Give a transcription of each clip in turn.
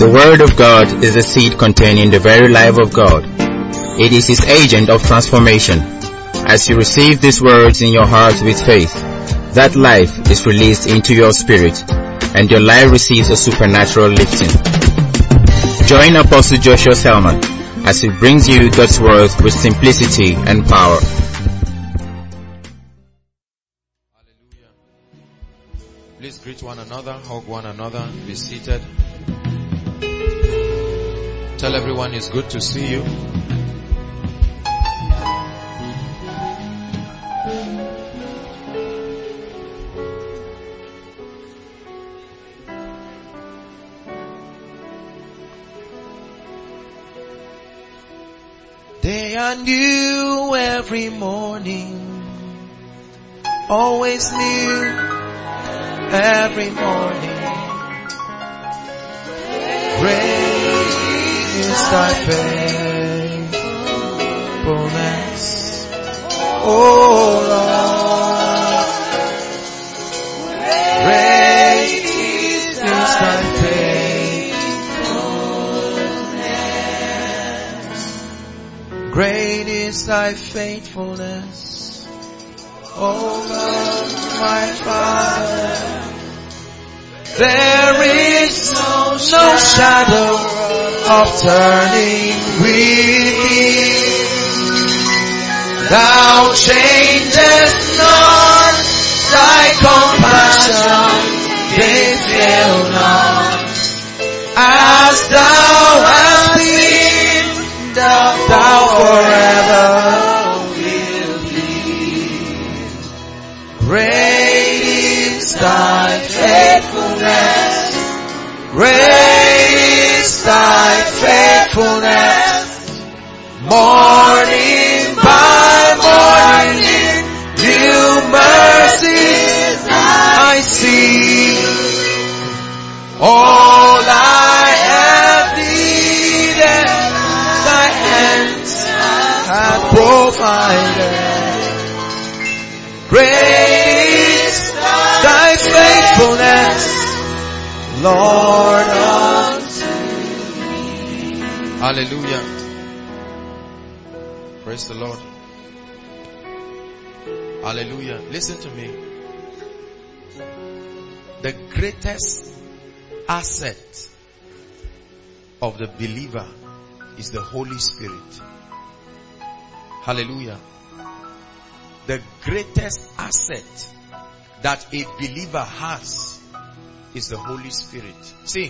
The Word of God is the seed containing the very life of God. It is His agent of transformation. As you receive these words in your heart with faith, that life is released into your spirit, and your life receives a supernatural lifting. Join Apostle Joshua Selman as he brings you God's Word with simplicity and power. Hallelujah. Please greet one another, hug one another, be seated. Tell everyone it's good to see you. They are new every morning, always new every morning. Great is thy faithfulness, oh Lord. Great is thy faithfulness. Great is thy faithfulness, oh God, my Father. There is no shadow of turning with thee. Thou changest not, thy compassion they fail not. As thou hast been, thou forever wilt be. Great is thy faithfulness. Great is thy faithfulness. Morning by morning, new mercies I see. All I have needed, thy hands have provided. Great is thy faithfulness, Lord, unto me. Hallelujah. Praise the Lord. Hallelujah. Listen to me. The greatest asset of the believer is the Holy Spirit. Hallelujah. The greatest asset that a believer has is the Holy Spirit. See,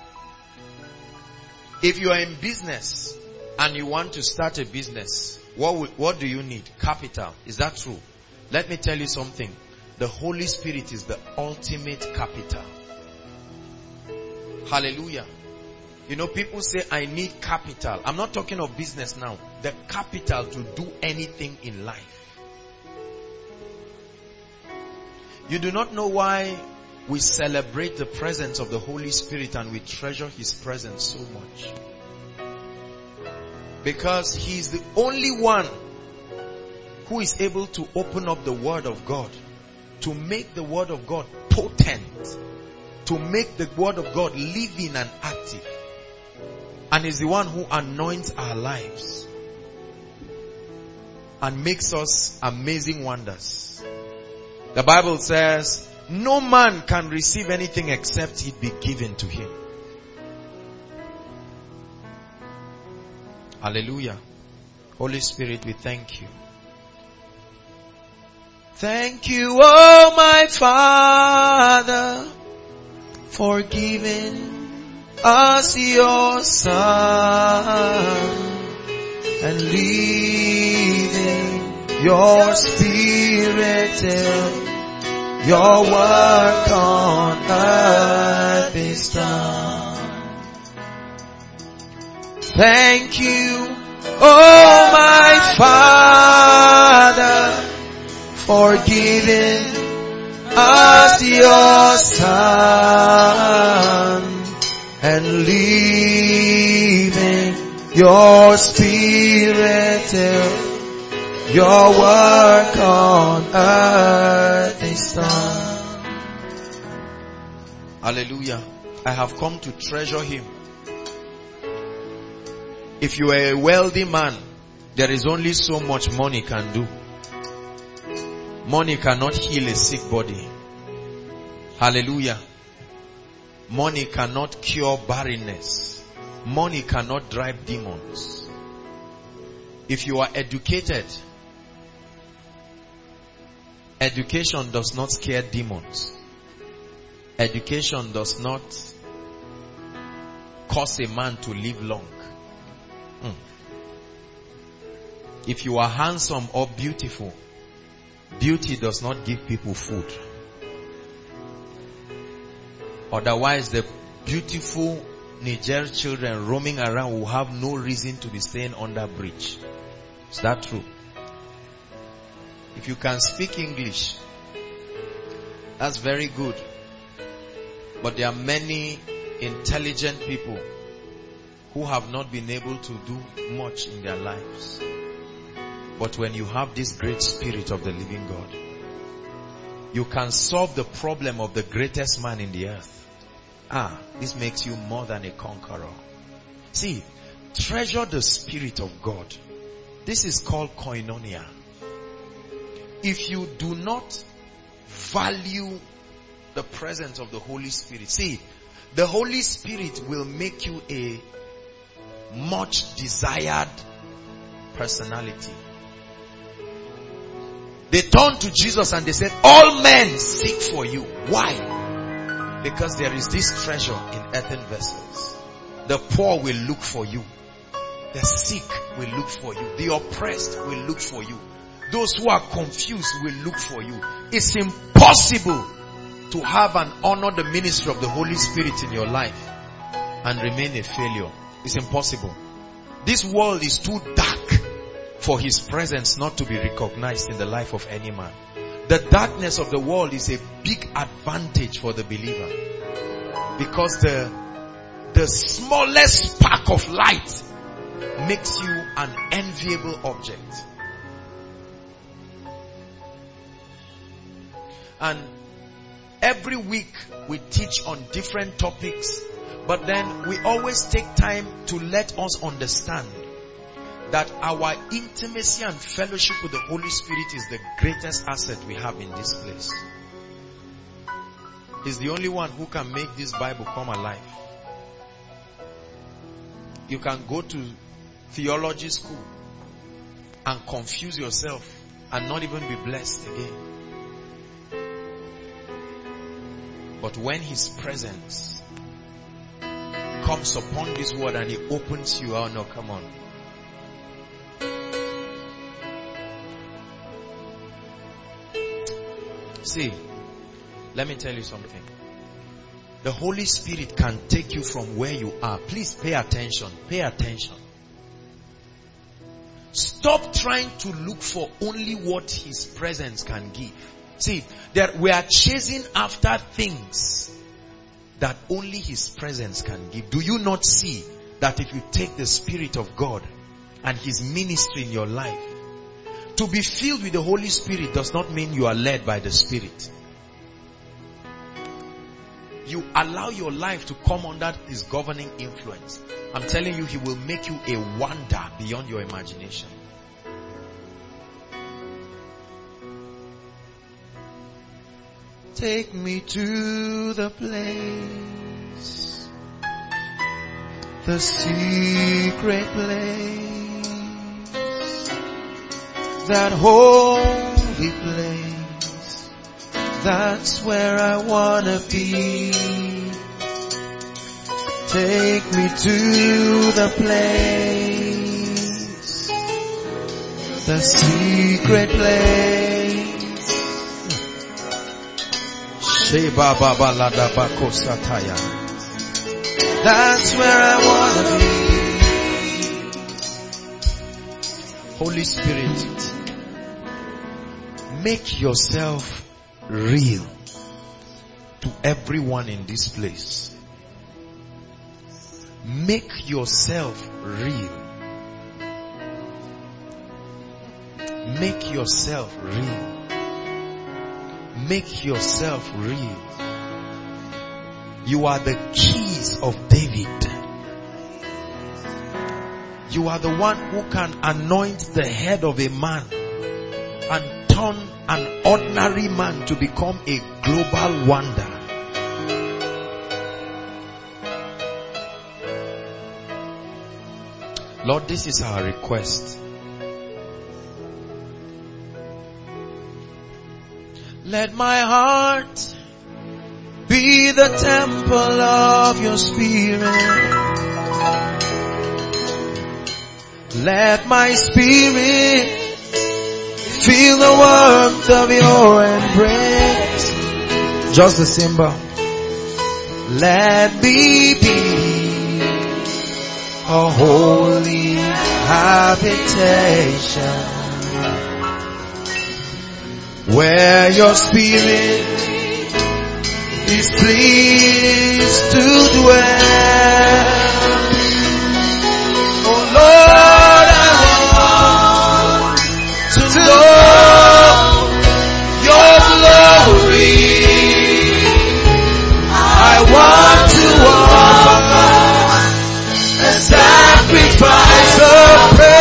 if you are in business and you want to start a business, what do you need? Capital. Is that true? Let me tell you something. The Holy Spirit is the ultimate capital. Hallelujah. You know, people say, I need capital. I'm not talking of business now. The capital to do anything in life. You do not know why we celebrate the presence of the Holy Spirit and we treasure His presence so much. Because He is the only one who is able to open up the Word of God, to make the Word of God potent, to make the Word of God living and active. And is the one who anoints our lives and makes us amazing wonders. The Bible says, no man can receive anything except it be given to him. Hallelujah. Holy Spirit, we thank you. Thank you, oh my Father, for giving us your Son and leaving your Spirit till your work on earth is done. Thank you, oh my Father, for giving us your Son and leaving your Spirit till your work on earth is done. Hallelujah. I have come to treasure Him. If you are a wealthy man, there is only so much money can do. Money cannot heal a sick body. Hallelujah. Money cannot cure barrenness. Money cannot drive demons. If you are educated, education does not scare demons. Education does not cause a man to live long. If you are handsome or beautiful, beauty does not give people food. Otherwise, the beautiful Niger children roaming around will have no reason to be staying under bridge. Is that true? If you can speak English, that's very good. But there are many intelligent people who have not been able to do much in their lives. But when you have this great Spirit of the living God, you can solve the problem of the greatest man in the earth. This makes you more than a conqueror. See, treasure the Spirit of God. This is called koinonia. If you do not value the presence of the Holy Spirit, see, the Holy Spirit will make you a much desired personality. They turned to Jesus and they said, all men seek for you. Why? Because there is this treasure in earthen vessels. The poor will look for you. The sick will look for you. The oppressed will look for you. Those who are confused will look for you. It's impossible to have and honor the ministry of the Holy Spirit in your life and remain a failure. It's impossible. This world is too dark for His presence not to be recognized in the life of any man. The darkness of the world is a big advantage for the believer, because the smallest spark of light makes you an enviable object. And every week we teach on different topics, but then we always take time to let us understand that our intimacy and fellowship with the Holy Spirit is the greatest asset we have in this place. He's the only one who can make this Bible come alive. You can go to theology school and confuse yourself and not even be blessed again. But when His presence comes upon this word and He opens you, oh no, come on. See, let me tell you something. The Holy Spirit can take you from where you are. Please pay attention. Pay attention. Stop trying to look for only what His presence can give. See, we are chasing after things that only His presence can give. Do you not see that if you take the Spirit of God and His ministry in your life, to be filled with the Holy Spirit does not mean you are led by the Spirit. You allow your life to come under His governing influence. I'm telling you, He will make you a wonder beyond your imagination. Take me to the place, the secret place, that holy place. That's where I wanna be. Take me to the place, the secret place. That's where I wanna be. Holy Spirit, make yourself real to everyone in this place. Make yourself real. Make yourself real. Make yourself real. You are the keys of David. You are the one who can anoint the head of a man and turn an ordinary man to become a global wonder. Lord, this is our request. Let my heart be the temple of your Spirit. Let my spirit feel the warmth of your embrace. Just the symbol. Let me be a holy habitation where your spirit is pleased to dwell. Oh Lord, I want to know your glory. I want to offer a sacrifice of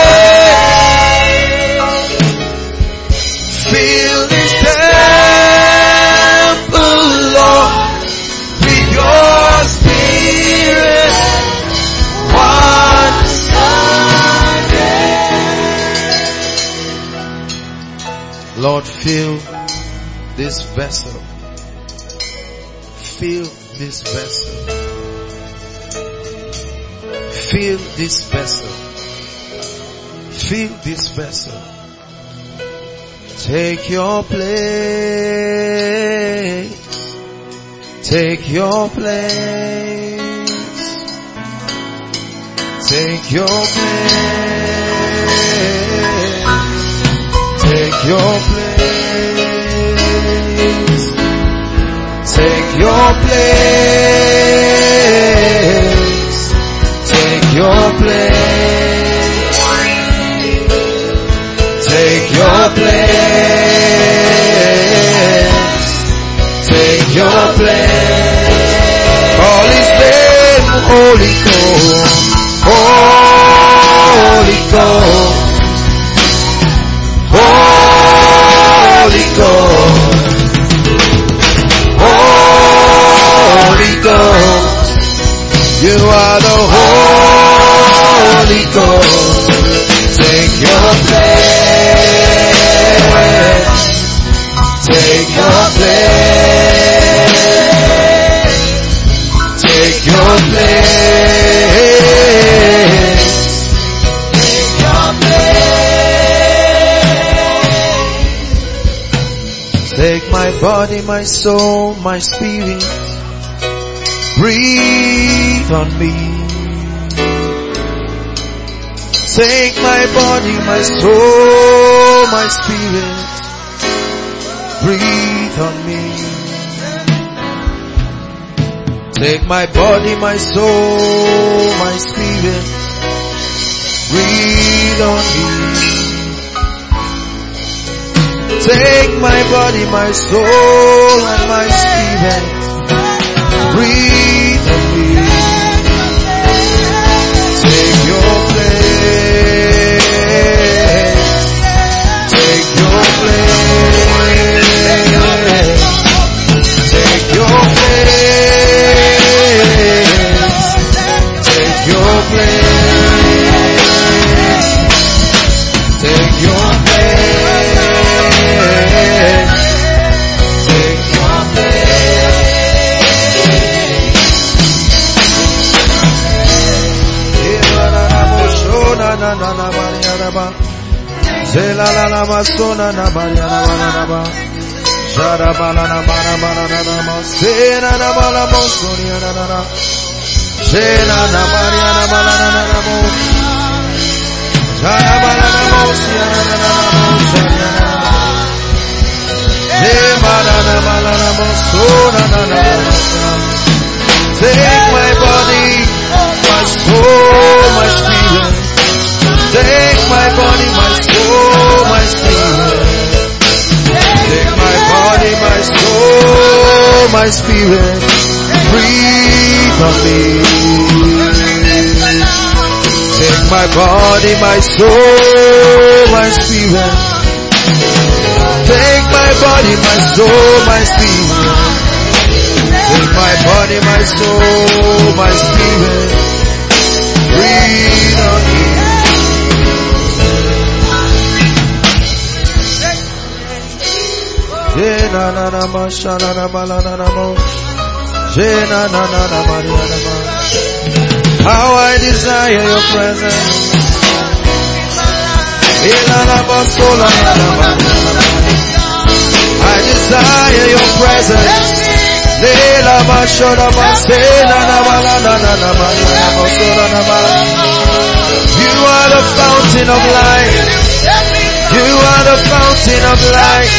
praise. Fill this temple, Lord, with your spirit. Lord, fill this vessel. Fill this vessel. Fill this vessel. Fill this vessel. Take your place. Take your place. Take your place. Take your place. Take your place. Take your place. Take your place. Take your place. Call his name, Holy Ghost. Holy Ghost. Holy Ghost, Holy Ghost, you are the Holy Ghost. Take your place, take your place, take your place, take your place. Take my body, my soul, my spirit. Breathe on me. Take my body, my soul, my spirit. Breathe on me. Take my body, my soul, my spirit. Breathe on me. Take my body, my soul, and my spirit. Breathe on me. Take your place. Take your place. Take your place. Take your place. Take your place. Take your Take my body, my soul, my spirit. Take my body, my soul, my spirit. Take my body, my soul, my spirit. Breathe on me. Take my body, my soul, my spirit. Take my body, my soul, my spirit. Take my body, my soul, my spirit. Breathe on me. How I desire your presence. I desire your presence. You are the fountain of life. You are the fountain of life.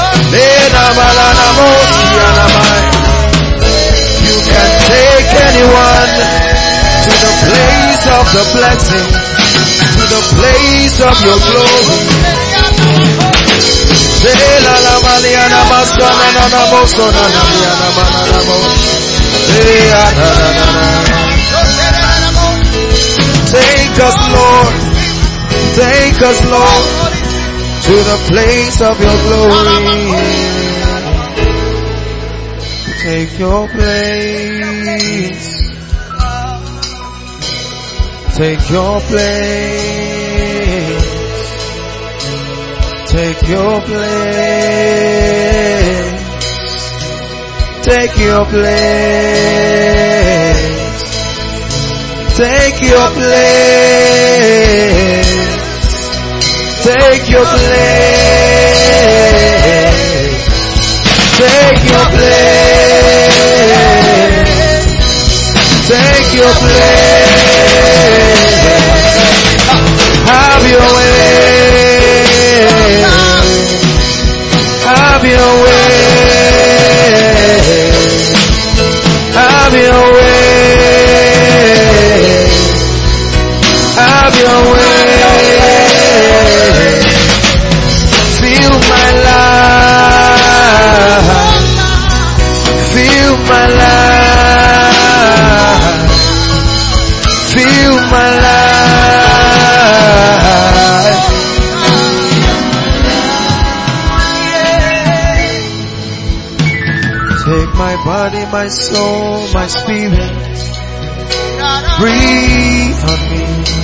You can take anyone to the place of the blessing, to the place of your glory. Take us, Lord. Take us, Lord, to the place of your glory. Take your place. Take your place. Take your place. Take your place. Take your place. Take your place. Take your place. Take your place. Have your way. Have your way. Have your way. Have your way. Feel my life. Feel my life. Feel my life. Take my body, my soul, my spirit. Breathe on me.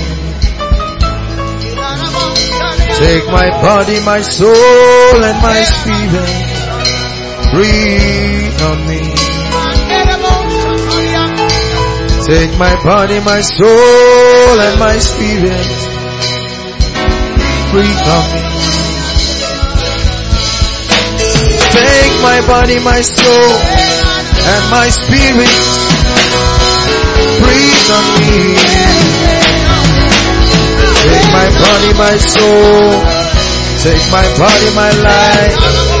Take my body, my soul, and my spirit. Breathe on me. Take my body, my soul, and my spirit. Breathe on me. Take my body, my soul, and my spirit. Breathe on me. Take my body, my soul. Take my body, my life.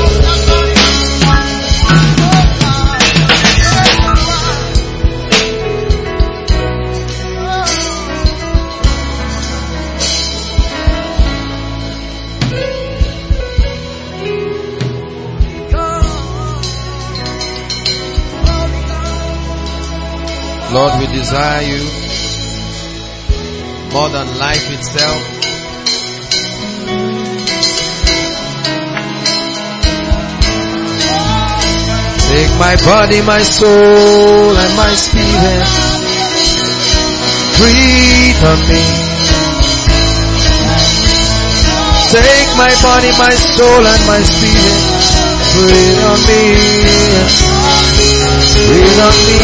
Lord, we desire you more than life itself. Take my body, my soul, and my spirit. Breathe on me. Take my body, my soul, and my spirit. Breathe on me. Breathe on me.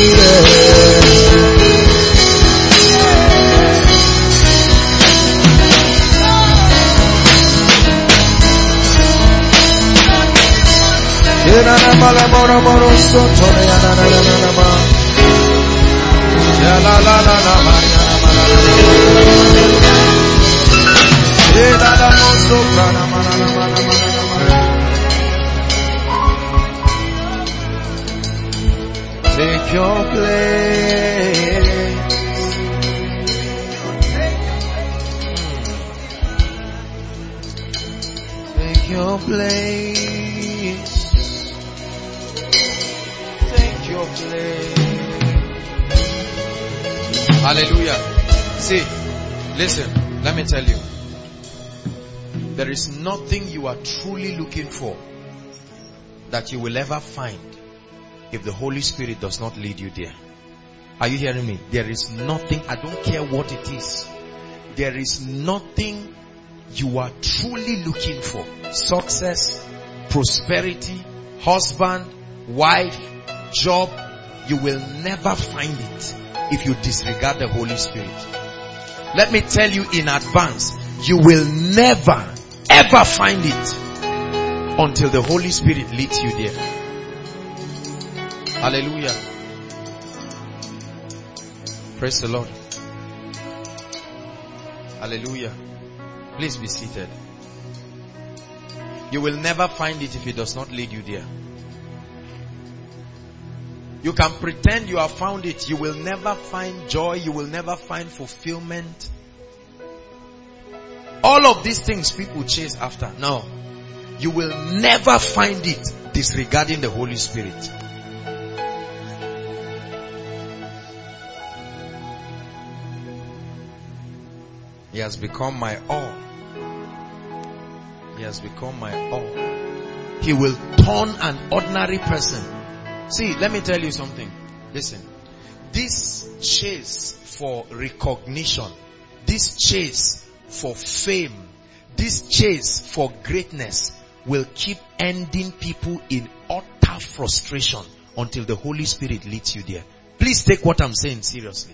Take your place. Take your place. Take your place. Hallelujah. See, Listen, let me tell you. There is nothing you are truly looking for that you will ever find if the Holy Spirit does not lead you there. Are you hearing me? There is nothing, I don't care what it is. There is nothing you are truly looking for. Success, prosperity, husband, wife, job. You will never find it if you disregard the Holy Spirit. Let me tell you in advance, you will never ever find it until the Holy Spirit leads you there. Hallelujah. Praise the Lord. Hallelujah. Please be seated. You will never find it if He does not lead you there. You can pretend you have found it. You will never find joy. You will never find fulfillment. All of these things people chase after. No. You will never find it disregarding the Holy Spirit. He has become my all. He has become my all. He will turn an ordinary person. See, let me tell you something. Listen. This chase for recognition, this chase for fame, this chase for greatness will keep ending people in utter frustration until the Holy Spirit leads you there. Please take what I'm saying seriously.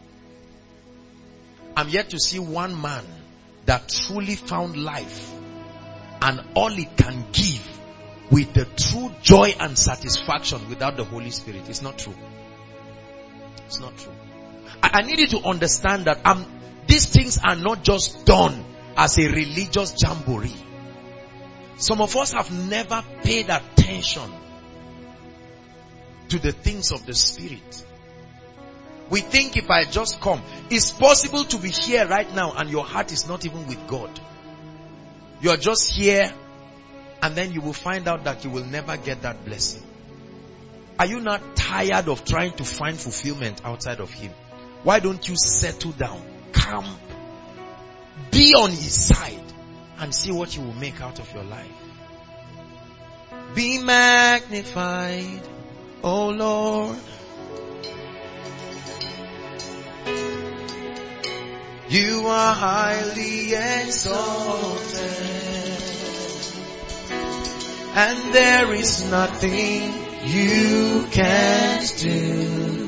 I'm yet to see one man that truly found life and all it can give with the true joy and satisfaction without the Holy Spirit. It's not true. It's not true. I need you to understand that these things are not just done as a religious jamboree. Some of us have never paid attention to the things of the Spirit. We think if I just come, it's possible to be here right now and your heart is not even with God. You are just here and then you will find out that you will never get that blessing. Are you not tired of trying to find fulfillment outside of Him? Why don't you settle down, come, be on His side and see what He will make out of your life? Be magnified, O Lord. You are highly exalted, and there is nothing you can't do.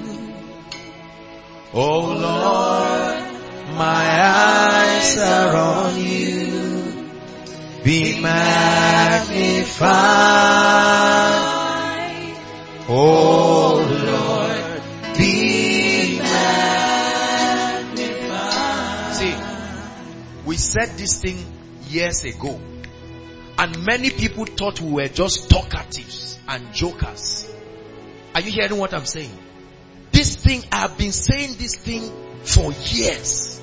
Oh Lord, my eyes are on you. Be magnified, oh Lord, be magnified. See, we said this thing years ago, and many people thought we were just talkatives and jokers. Are you hearing what I'm saying? This thing, I've been saying this thing for years.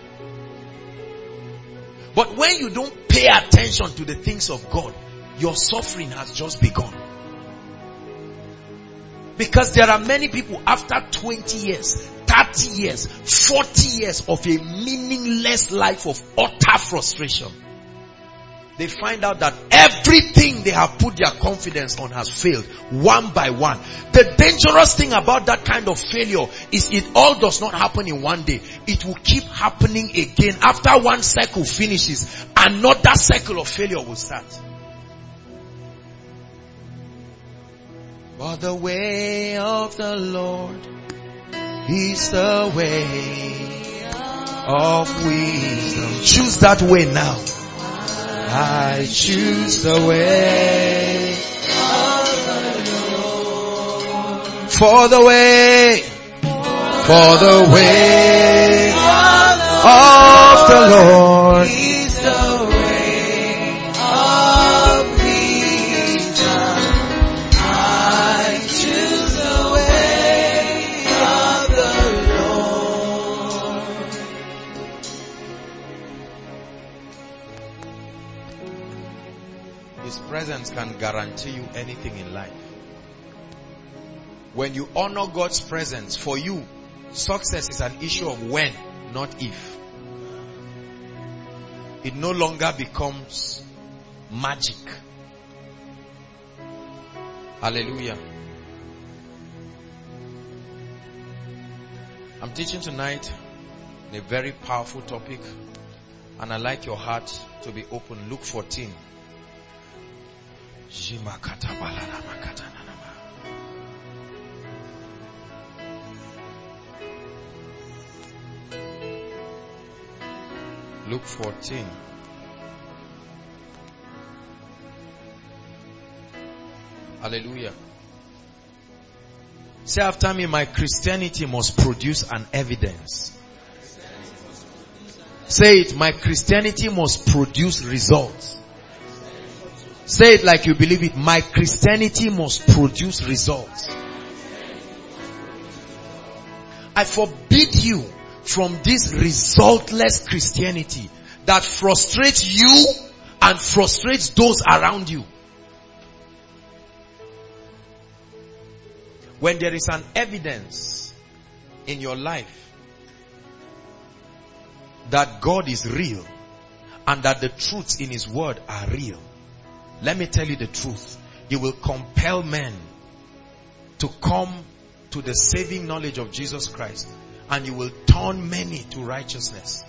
But when you don't pay attention to the things of God, your suffering has just begun. Because there are many people after 20 years, 30 years, 40 years of a meaningless life of utter frustration. They find out that everything they have put their confidence on has failed, one by one. The dangerous thing about that kind of failure is it all does not happen in one day. It will keep happening again. After one cycle finishes, another cycle of failure will start. But the way of the Lord is the way of wisdom. Choose that way now. I choose the way of the Lord. For the way of the Lord is the way of wisdom. I choose the way of the Lord. His presence can guarantee you anything in life. When you honor God's presence, for you, success is an issue of when, not if. it no longer becomes magic. Hallelujah. I'm teaching tonight a very powerful topic, and I like your heart to be open. Luke 14. Luke 14. Hallelujah. Say after me, my Christianity must produce an evidence. Say it, my Christianity must produce results. Say it like you believe it. My Christianity must produce results. I forbid you from this resultless Christianity that frustrates you and frustrates those around you. When there is an evidence in your life that God is real and that the truths in His word are real, let me tell you the truth. You will compel men to come to the saving knowledge of Jesus Christ, and you will turn many to righteousness.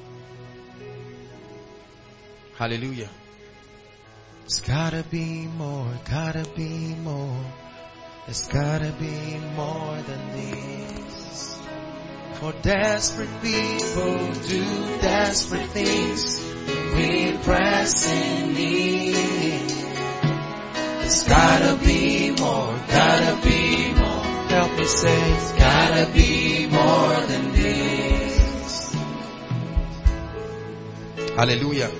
Hallelujah. It's gotta be more, gotta be more. There's gotta be more than this. For desperate people do desperate things. We press in need. There's gotta be more, gotta be more. Help me say, it's gotta be more than this. Hallelujah.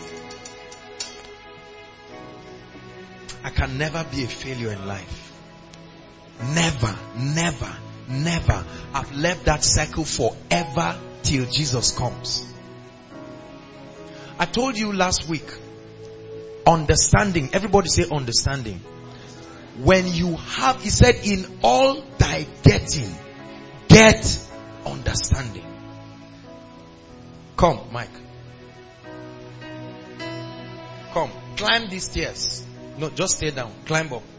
I can never be a failure in life. Never, never, never. I've left that circle forever till Jesus comes. I told you last week, understanding. Everybody say understanding. When you have, he said, in all thy getting, get understanding. Come, Mike. Come, climb these stairs. No, just stay down. Climb up.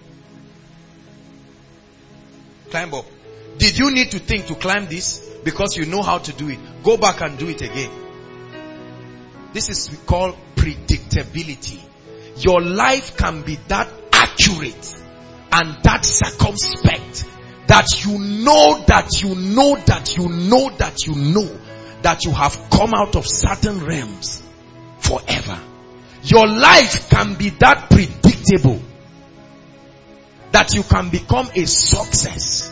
Climb up. Did you need to think to climb this? Because you know how to do it. Go back and do it again. This is we call predictability. Your life can be that accurate and that circumspect that you know that you know that you know that you know that you have come out of certain realms forever. Your life can be that predictable that you can become a success.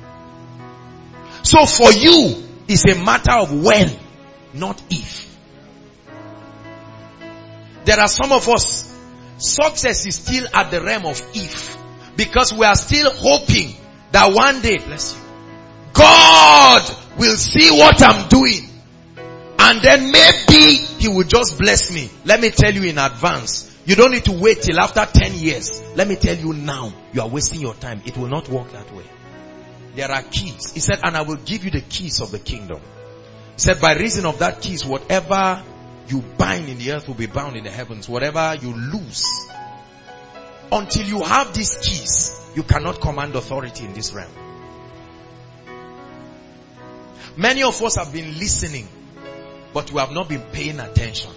So for you, it's a matter of when, not if. There are some of us, success is still at the realm of if. Because we are still hoping that one day, bless you, God will see what I'm doing. And then maybe He will just bless me. Let me tell you in advance. You don't need to wait till after 10 years. Let me tell you now, you are wasting your time. It will not work that way. There are keys. He said, and I will give you the keys of the kingdom. He said, by reason of that keys, whatever you bind in the earth will be bound in the heavens. Whatever you lose. Until you have these keys, you cannot command authority in this realm. Many of us have been listening, but we have not been paying attention.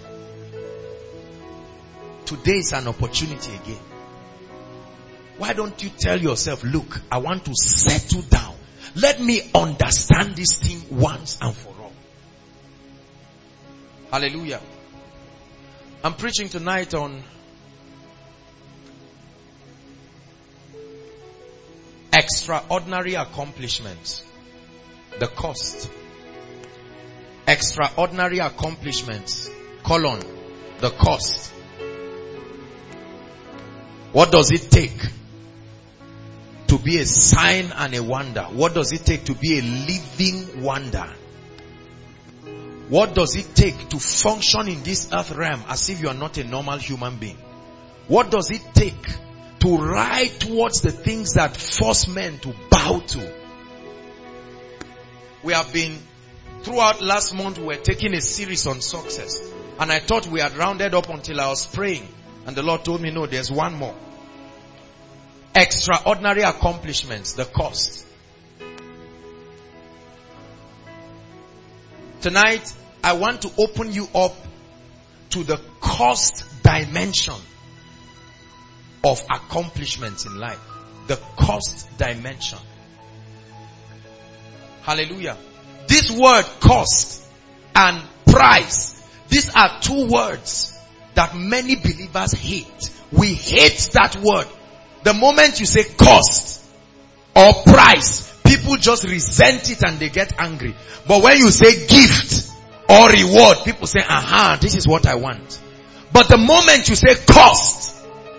Today is an opportunity again. Why don't you tell yourself, look, I want to settle down. Let me understand this thing once and for all. Hallelujah. I'm preaching tonight on extraordinary accomplishments. The cost. Extraordinary accomplishments. The cost. What does it take to be a sign and a wonder? What does it take to be a living wonder? What does it take to function in this earth realm as if you are not a normal human being? What does it take to ride towards the things that force men to bow to? We have been, throughout last month, we were taking a series on success. And I thought we had rounded up until I was praying. And the Lord told me, no, there's one more. Extraordinary accomplishments, the cost. Tonight, I want to open you up to the cost dimension of accomplishments in life. The cost dimension. Hallelujah. This word cost and price, these are two words that many believers hate. We hate that word. The moment you say cost or price, people just resent it and they get angry. But when you say gift or reward, people say, aha, this is what I want. But the moment you say cost,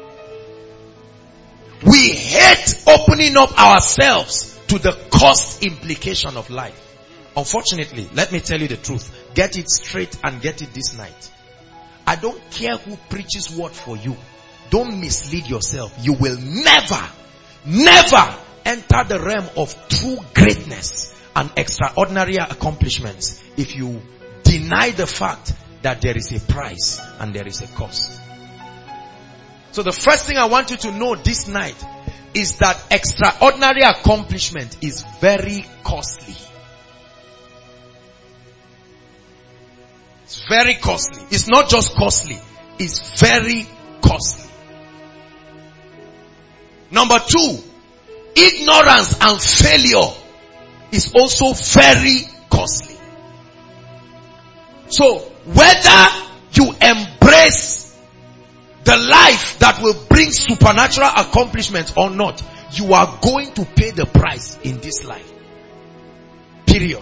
we hate opening up ourselves to the cost implication of life. Unfortunately, let me tell you the truth. Get it straight and get it this night. I don't care who preaches what for you. Don't mislead yourself. You will never enter the realm of true greatness and extraordinary accomplishments if you deny the fact that there is a price and there is a cost. So the first thing I want you to know this night is that extraordinary accomplishment is very costly. It's very costly. It's not just costly. It's very costly. Number two, ignorance and failure is also very costly. So whether you embrace the life that will bring supernatural accomplishments or not, you are going to pay the price in this life. Period.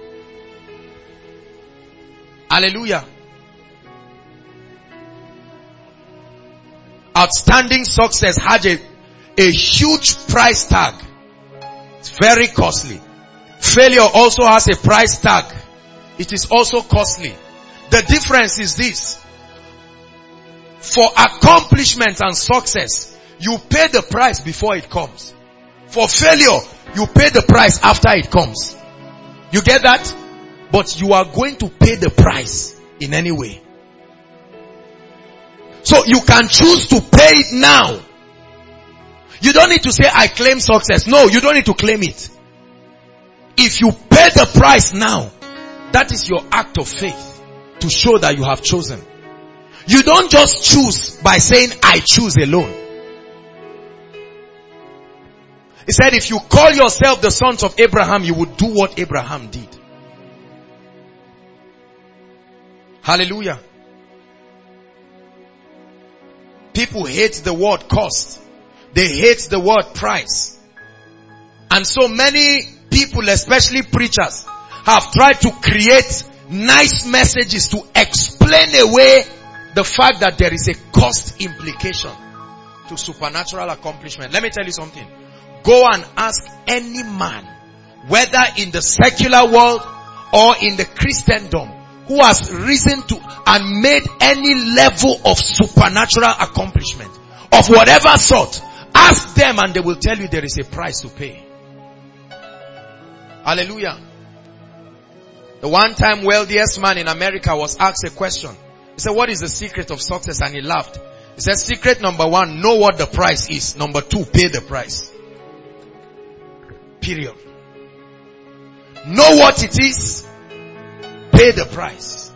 Hallelujah. Outstanding success had a huge price tag. It's very costly. Failure also has a price tag. It is also costly. The difference is this. For accomplishment and success, you pay the price before it comes. For failure, you pay the price after it comes. You get that? But you are going to pay the price in any way. So you can choose to pay it now. You don't need to say, I claim success. No, you don't need to claim it. If you pay the price now, that is your act of faith to show that you have chosen. You don't just choose by saying, I choose alone. He said, if you call yourself the sons of Abraham, you would do what Abraham did. Hallelujah. People hate the word cost. They hate the word price. And so many people, especially preachers, have tried to create nice messages to explain away the fact that there is a cost implication to supernatural accomplishment. Let me tell you something. Go and ask any man, whether in the secular world or in the Christendom, who has risen to and made any level of supernatural accomplishment of whatever sort. Ask them and they will tell you there is a price to pay. Hallelujah. The one time wealthiest man in America was asked a question. He said, what is the secret of success? And he laughed. He said, secret number one, know what the price is. Number two, pay the price. Period. Know what it is. Pay the price.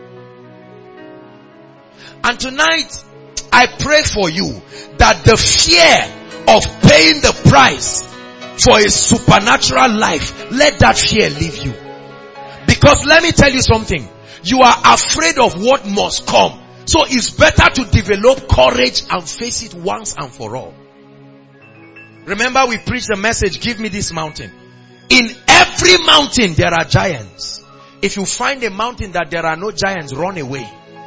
And tonight, I pray for you that the fear of paying the price for a supernatural life, let that fear leave you. Because let me tell you something. You are afraid of what must come. So it's better to develop courage and face it once and for all. Remember we preached the message, give me this mountain. In every mountain there are giants. If you find a mountain that there are no giants, run away.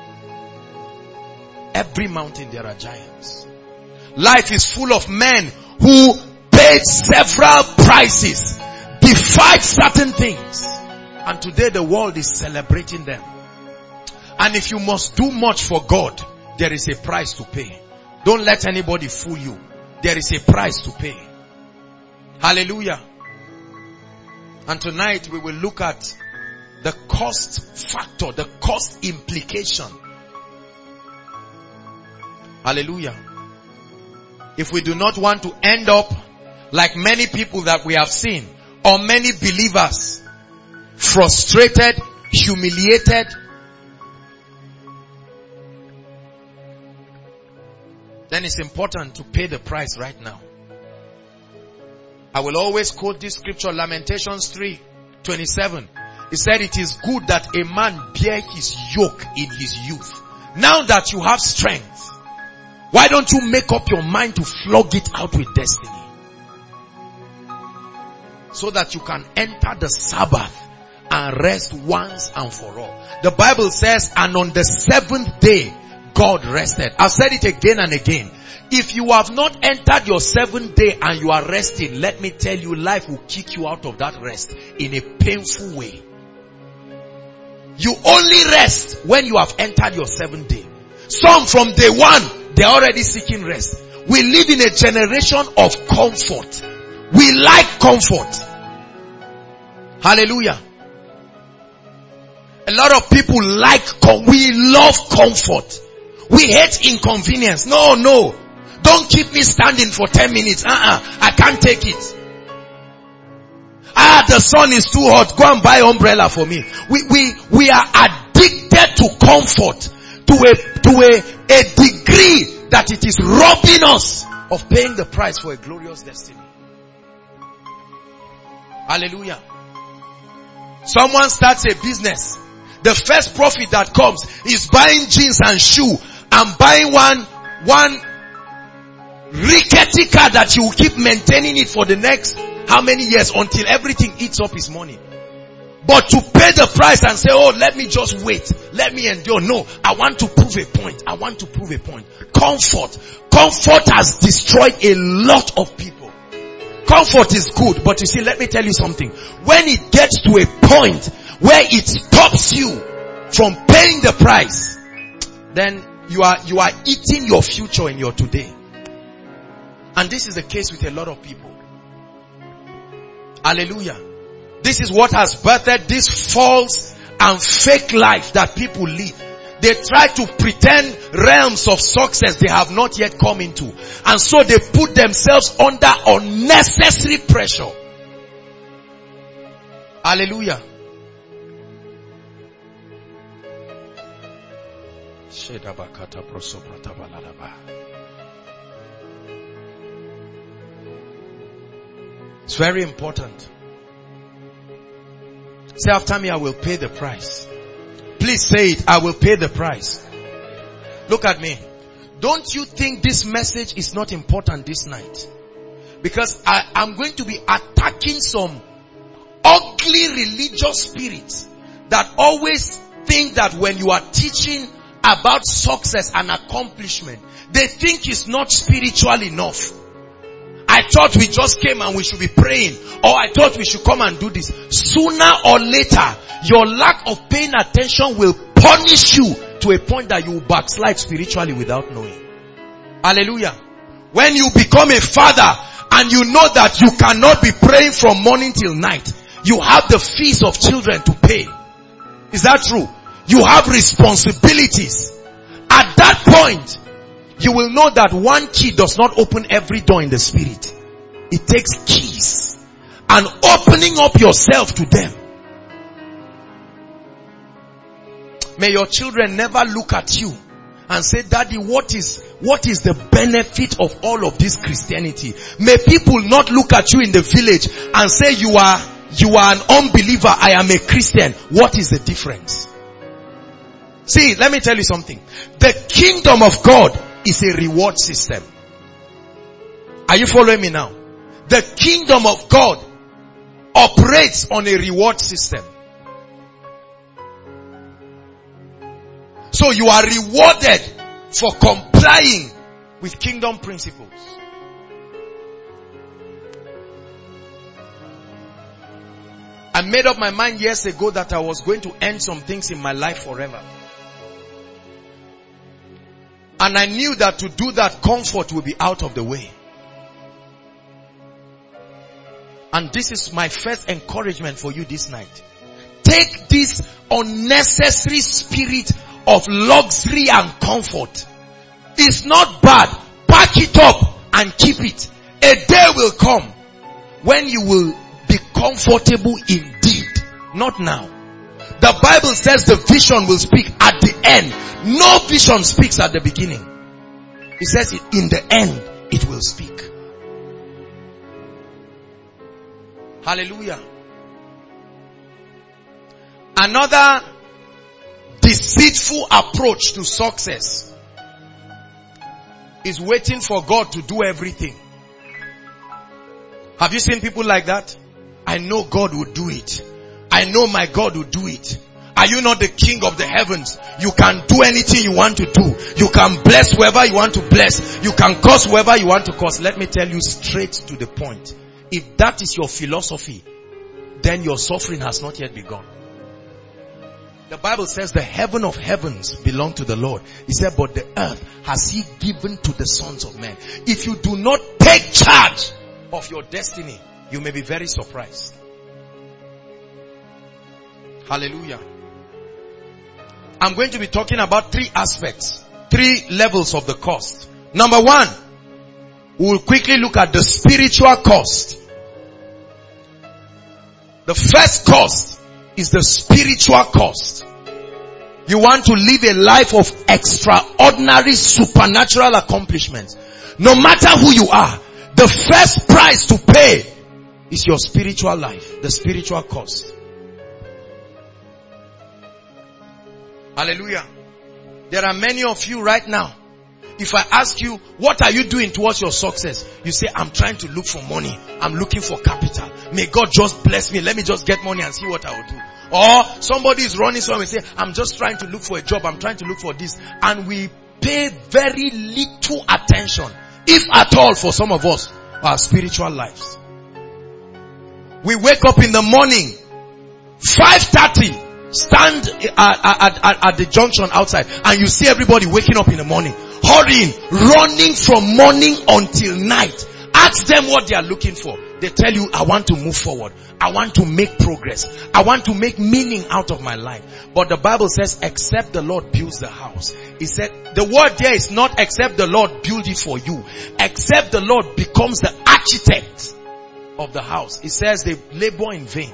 Every mountain there are giants. Life is full of men who paid several prices, defied certain things. And today the world is celebrating them. And if you must do much for God, there is a price to pay. Don't let anybody fool you. There is a price to pay. Hallelujah. And tonight we will look at the cost factor, the cost implication Hallelujah. If we do not want to end up like many people that we have seen, or many believers, frustrated, humiliated, then it's important to pay the price right now. I will always quote this scripture, Lamentations 3:27. It said, it is good that a man bear his yoke in his youth. Now that you have strength, why don't you make up your mind to flog it out with destiny? So that you can enter the Sabbath and rest once and for all. The Bible says, and on the seventh day, God rested. I've said it again and again. If you have not entered your seventh day and you are resting, let me tell you, life will kick you out of that rest in a painful way. You only rest when you have entered your seventh day. Some from day one, they're already seeking rest. We live in a generation of comfort. We like comfort. Hallelujah. A lot of people we love comfort. We hate inconvenience. No. Don't keep me standing for 10 minutes. I can't take it. The sun is too hot. Go and buy umbrella for me. We are addicted to comfort to a degree that it is robbing us of paying the price for a glorious destiny. Hallelujah. Someone starts a business. The first profit that comes is buying jeans and shoe and buying one rickety car that you will keep maintaining it for the next how many years until everything eats up his money. But to pay the price and say, oh, let me just wait. Let me endure. No, I want to prove a point. I want to prove a point. Comfort has destroyed a lot of people. Comfort is good, but you see, let me tell you something. When it gets to a point where it stops you from paying the price, then you are eating your future in your today. And this is the case with a lot of people. Hallelujah. This is what has birthed this false and fake life that people live. They try to pretend realms of success they have not yet come into. And so they put themselves under unnecessary pressure. Hallelujah. It's very important. Say after me, I will pay the price. Please say it, I will pay the price. Look at me. Don't you think this message is not important this night? Because I'm going to be attacking some ugly religious spirits that always think that when you are teaching about success and accomplishment, they think it's not spiritual enough. I thought we just came and we should be praying, or I thought we should come and do this. Sooner or later, your lack of paying attention will punish you to a point that you will backslide spiritually without knowing. Hallelujah. When you become a father and you know that you cannot be praying from morning till night, you have the fees of children to pay. Is that true? You have responsibilities. At that point, you will know that one key does not open every door in the spirit. It takes keys and opening up yourself to them. May your children never look at you and say, Daddy, what is the benefit of all of this Christianity? May people not look at you in the village and say, you are an unbeliever, I am a Christian. What is the difference? See, let me tell you something. The kingdom of God is a reward system. Are you following me now? The kingdom of God operates on a reward system. So you are rewarded for complying with kingdom principles. I made up my mind years ago that I was going to end some things in my life forever. And I knew that to do that, comfort will be out of the way. And this is my first encouragement for you this night. Take this unnecessary spirit of luxury and comfort It's not bad. Pack it up and keep it. A day will come when you will be comfortable indeed. Not now. The Bible says the vision will speak at the end. No vision speaks at the beginning. It says in the end it will speak. Hallelujah. Another deceitful approach to success is waiting for God to do everything. Have you seen people like that? I know God will do it. I know my God will do it. Are you not the king of the heavens? You can do anything you want to do. You can bless whoever you want to bless. You can curse whoever you want to curse. Let me tell you straight to the point. If that is your philosophy, then your suffering has not yet begun. The Bible says the heaven of heavens belong to the Lord. He said, but the earth has he given to the sons of men. If you do not take charge of your destiny, you may be very surprised. Hallelujah. I'm going to be talking about three aspects, three levels of the cost. Number one, we'll quickly look at the spiritual cost. The first cost is the spiritual cost. You want to live a life of extraordinary supernatural accomplishments. No matter who you are, the first price to pay is your spiritual life, the spiritual cost. Hallelujah. There are many of you right now. If I ask you, what are you doing towards your success? You say, I'm trying to look for money. I'm looking for capital. May God just bless me. Let me just get money and see what I will do. Or somebody is running somewhere and say, I'm just trying to look for a job. I'm trying to look for this. And we pay very little attention, if at all, for some of us, our spiritual lives. We wake up in the morning, 5:30. Stand at the junction outside and you see everybody waking up in the morning, hurrying, running from morning until night. Ask them what they are looking for. They tell you, I want to move forward. I want to make progress. I want to make meaning out of my life. But the Bible says, except the Lord builds the house. He said, the word there is not except the Lord build it for you. Except the Lord becomes the architect of the house. It says they labor in vain.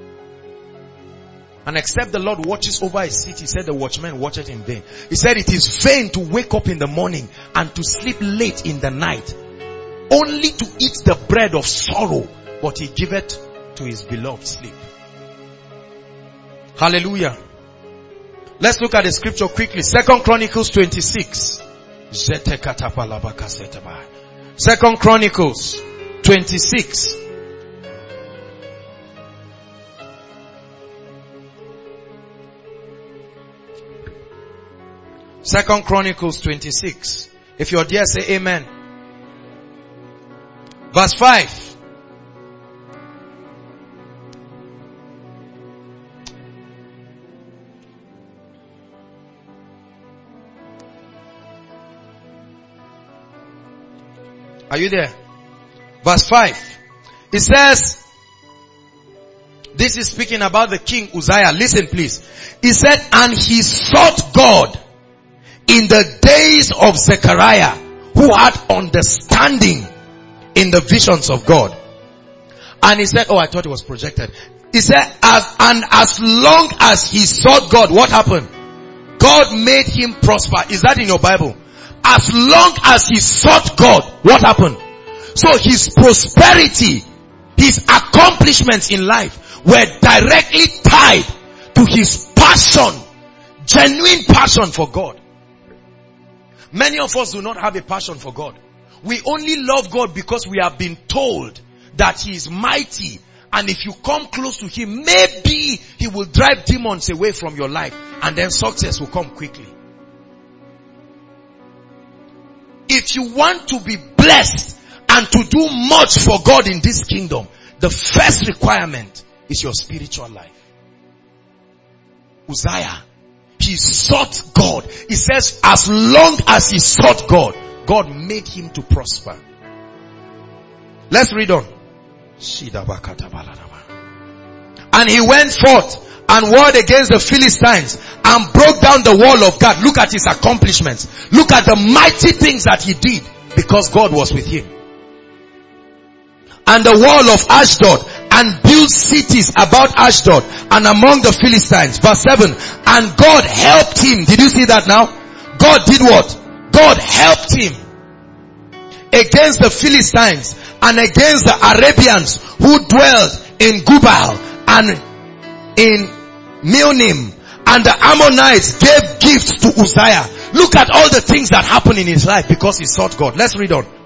And except the Lord watches over his city, he said the watchman watcheth in vain. He said it is vain to wake up in the morning and to sleep late in the night, only to eat the bread of sorrow, but he giveth to his beloved sleep. Hallelujah. Let's look at the scripture quickly. 2 Chronicles 26. 2 Chronicles 26. Second Chronicles 26. If you're there, say amen. Verse 5. Are you there? Verse 5. It says, this is speaking about the king Uzziah. Listen please. He said, and he sought God in the days of Zechariah, who had understanding in the visions of God. And he said, oh, I thought it was projected. He said, as long as he sought God, what happened? God made him prosper. Is that in your Bible? As long as he sought God, what happened? So his prosperity, his accomplishments in life were directly tied to his passion, genuine passion for God. Many of us do not have a passion for God. We only love God because we have been told that he is mighty, and if you come close to him, maybe he will drive demons away from your life, and then success will come quickly. If you want to be blessed and to do much for God in this kingdom, the first requirement is your spiritual life. Uzziah, he sought God. He says, as long as he sought God, God made him to prosper. Let's read on. And he went forth and warred against the Philistines and broke down the wall of God. Look at his accomplishments. Look at the mighty things that he did because God was with him. And the wall of Ashdod, and built cities about Ashdod and among the Philistines. Verse 7. And God helped him. Did you see that now? God did what? God helped him against the Philistines and against the Arabians who dwelled in Gubal and in Milnim. And the Ammonites gave gifts to Uzziah. Look at all the things that happened in his life because he sought God. Let's read on.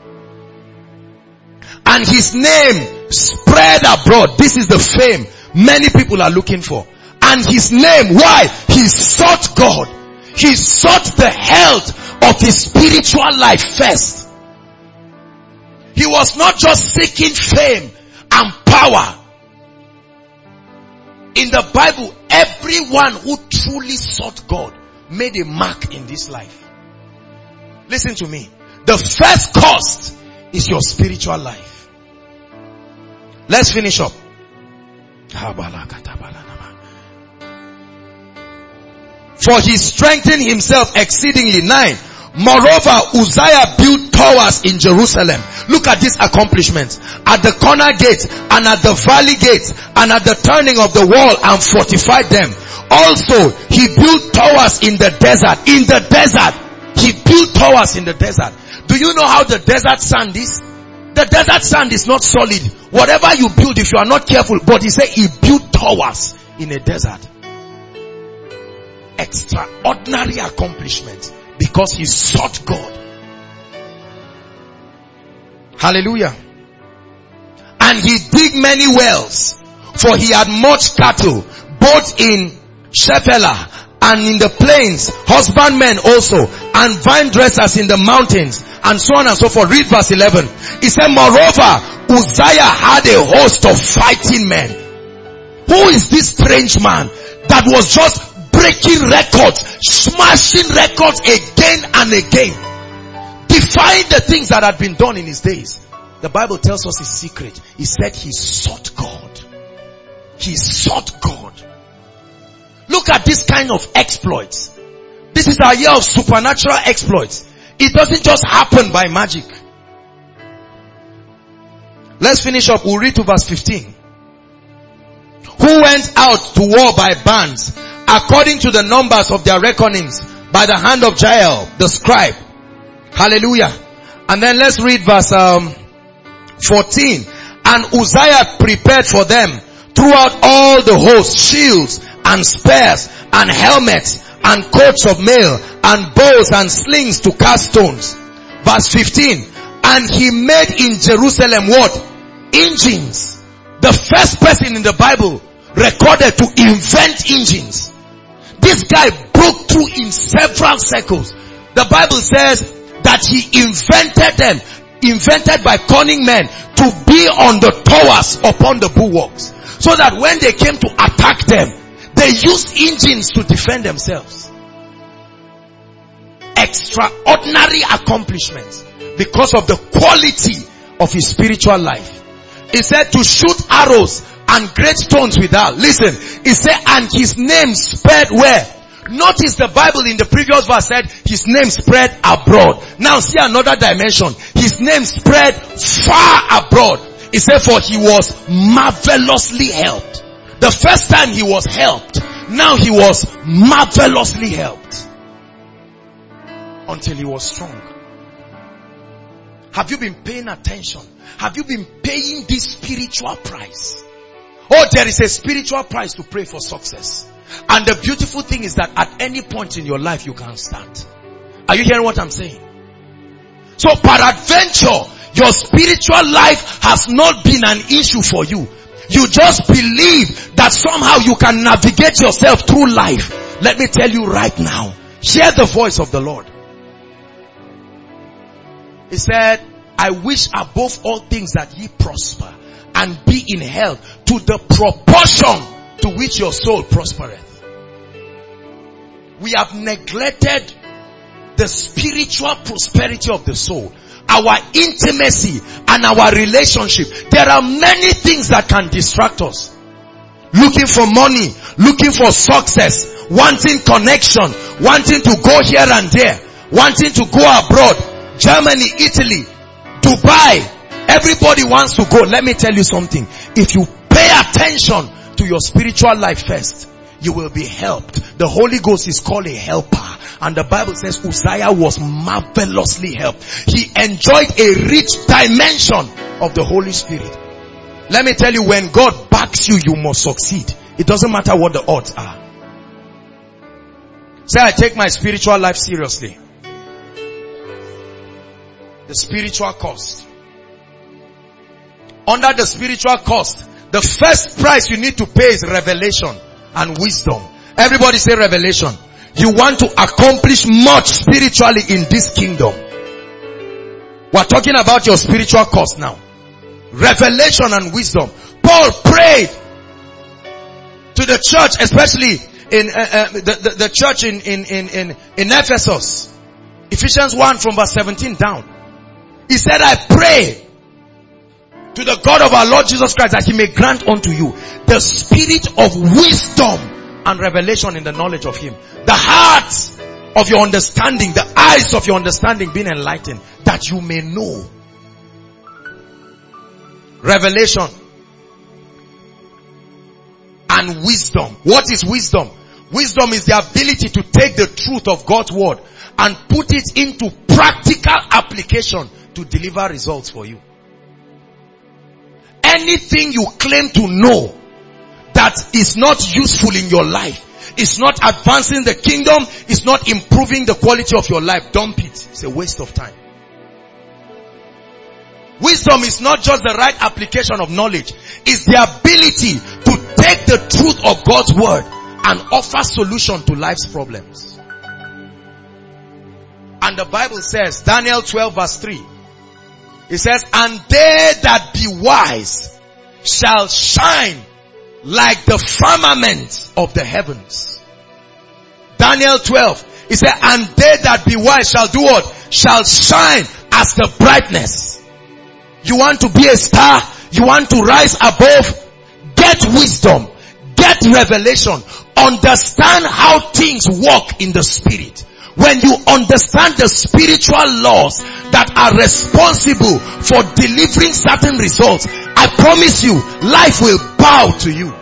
And his name spread abroad. This is the fame many people are looking for. And his name, why? He sought God. He sought the health of his spiritual life first. He was not just seeking fame and power. In the Bible, everyone who truly sought God made a mark in this life. Listen to me. The first cost is your spiritual life. Let's finish up. For he strengthened himself exceedingly. 9. Moreover, Uzziah built towers in Jerusalem. Look at these accomplishments. At the corner gate and at the valley gate and at the turning of the wall, and fortified them. Also, he built towers in the desert. In the desert. He built towers in the desert. Do you know how the desert sand is? The desert sand is not solid. Whatever you build, if you are not careful, but he said he built towers in a desert. Extraordinary accomplishment because he sought God. Hallelujah. And he digged many wells, for he had much cattle, both in Shephelah and in the plains, husbandmen also, and vine dressers in the mountains, and so on and so forth. Read verse 11. He said, moreover, Uzziah had a host of fighting men. Who is this strange man that was just breaking records, smashing records again and again, defying the things that had been done in his days? The Bible tells us his secret. He said he sought God. He sought God. Look at this kind of exploits. This is our year of supernatural exploits. It doesn't just happen by magic. Let's finish up. We'll read to verse 15. Who went out to war by bands, according to the numbers of their reckonings, by the hand of Jael, the scribe. Hallelujah. And then let's read verse 14. And Uzziah prepared for them throughout all the host shields and spears and helmets and coats of mail and bows and slings to cast stones. Verse 15. And he made in Jerusalem what? Engines. The first person in the Bible recorded to invent engines. This guy broke through in several circles. The Bible says that he invented them, invented by cunning men, to be on the towers upon the bulwarks, so that when they came to attack them, they used engines to defend themselves. Extraordinary accomplishments because of the quality of his spiritual life. He said to shoot arrows and great stones without. Listen, he said, and his name spread where? Notice the Bible in the previous verse said his name spread abroad. Now see another dimension. His name spread far abroad. He said, for he was marvelously helped. The first time he was helped, now he was marvelously helped. Until he was strong. Have you been paying attention? Have you been paying this spiritual price? Oh, there is a spiritual price to pray for success. And the beautiful thing is that at any point in your life you can start. Are you hearing what I'm saying? So peradventure, your spiritual life has not been an issue for you. You just believe that somehow you can navigate yourself through life. Let me tell you right now, hear the voice of the Lord. He said, I wish above all things that ye prosper and be in health to the proportion to which your soul prospereth. We have neglected the spiritual prosperity of the soul, our intimacy and our relationship. There are many things that can distract us. looking for money, looking for success, wanting connection, wanting to go here and there, wanting to go abroad, Germany, Italy, Dubai. Everybody wants to go. Let me tell you something. If you pay attention to your spiritual life first, you will be helped. The Holy Ghost is called a helper. And the Bible says Uzziah was marvelously helped. He enjoyed a rich dimension of the Holy Spirit. Let me tell you, when God backs you, you must succeed. It doesn't matter what the odds are. Say, I take my spiritual life seriously. The spiritual cost. Under the spiritual cost, the first price you need to pay is revelation and wisdom. Everybody say revelation. You want to accomplish much spiritually in this kingdom. We're talking about your spiritual cost now. Revelation and wisdom. Paul prayed to the church, especially in the church in Ephesus. Ephesians 1 from verse 17 down. He said, I pray to the God of our Lord Jesus Christ that he may grant unto you the spirit of wisdom and revelation in the knowledge of him. The heart of your understanding, the eyes of your understanding being enlightened, that you may know. Revelation and wisdom. What is wisdom? Wisdom is the ability to take the truth of God's word and put it into practical application to deliver results for you. Anything you claim to know that is not useful in your life, is not advancing the kingdom, is not improving the quality of your life, dump it. It's a waste of time. Wisdom is not just the right application of knowledge. It's the ability to take the truth of God's word and offer solution to life's problems. And the Bible says, Daniel 12 verse 3, it says, and they that be wise shall shine like the firmament of the heavens. Daniel 12, it said, and they that be wise shall do what? Shall shine as the brightness. You want to be a star? You want to rise above? Get wisdom. Get revelation. Understand how things work in the spirit. When you understand the spiritual laws that are responsible for delivering certain results, I promise you, life will bow to you.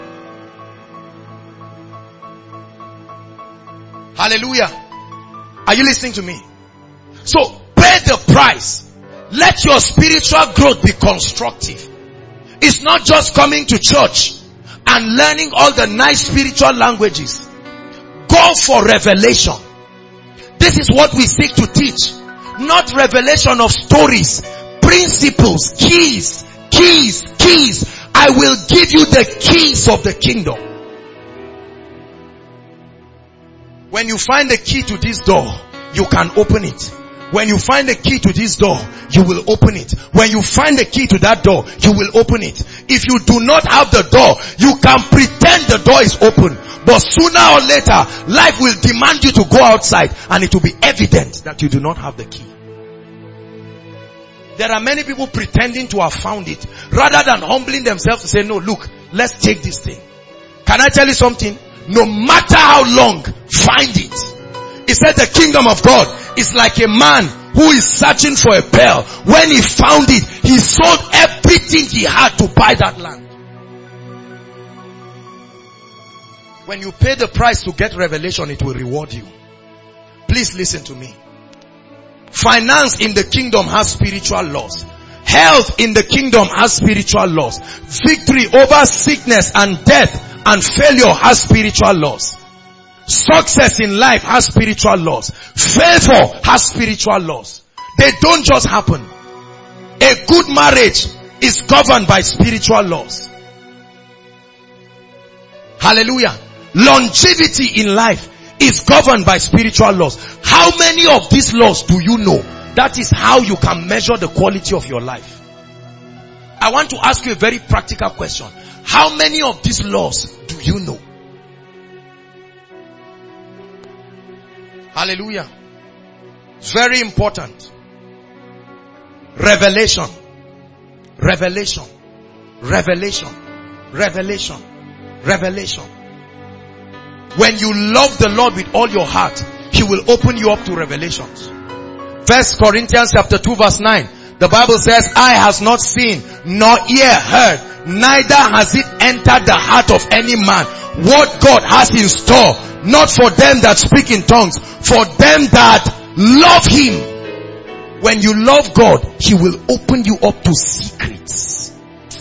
Hallelujah. Are you listening to me? So, pay the price. Let your spiritual growth be constructive. It's not just coming to church and learning all the nice spiritual languages. Go for revelation. This is what we seek to teach. Not revelation of stories, principles, keys. I will give you the keys of the kingdom. When you find the key to this door, you can open it. When you find the key to this door, you will open it. When you find the key to that door, you will open it. If you do not have the door, you can pretend the door is open. But sooner or later, life will demand you to go outside and it will be evident that you do not have the key. There are many people pretending to have found it rather than humbling themselves to say, no, look, let's take this thing. Can I tell you something? No matter how long, find it. It said the kingdom of God is like a man who is searching for a pearl. When he found it, he sold everything he had to buy that land. When you pay the price to get revelation, it will reward you. Please listen to me. Finance in the kingdom has spiritual laws. Health in the kingdom has spiritual laws. Victory over sickness and death and failure has spiritual laws. Success in life has spiritual laws. Favor has spiritual laws. They don't just happen. A good marriage is governed by spiritual laws. Hallelujah. Longevity in life is governed by spiritual laws. How many of these laws do you know? That is how you can measure the quality of your life. I want to ask you a very practical question. How many of these laws do you know? Hallelujah. Very important. Revelation. Revelation. Revelation. Revelation. Revelation. When you love the Lord with all your heart, He will open you up to revelations. 1 Corinthians chapter 2 verse 9. The Bible says, eye has not seen, nor ear heard, neither has it entered the heart of any man what God has in store, not for them that speak in tongues, for them that love Him. When you love God, He will open you up to secrets.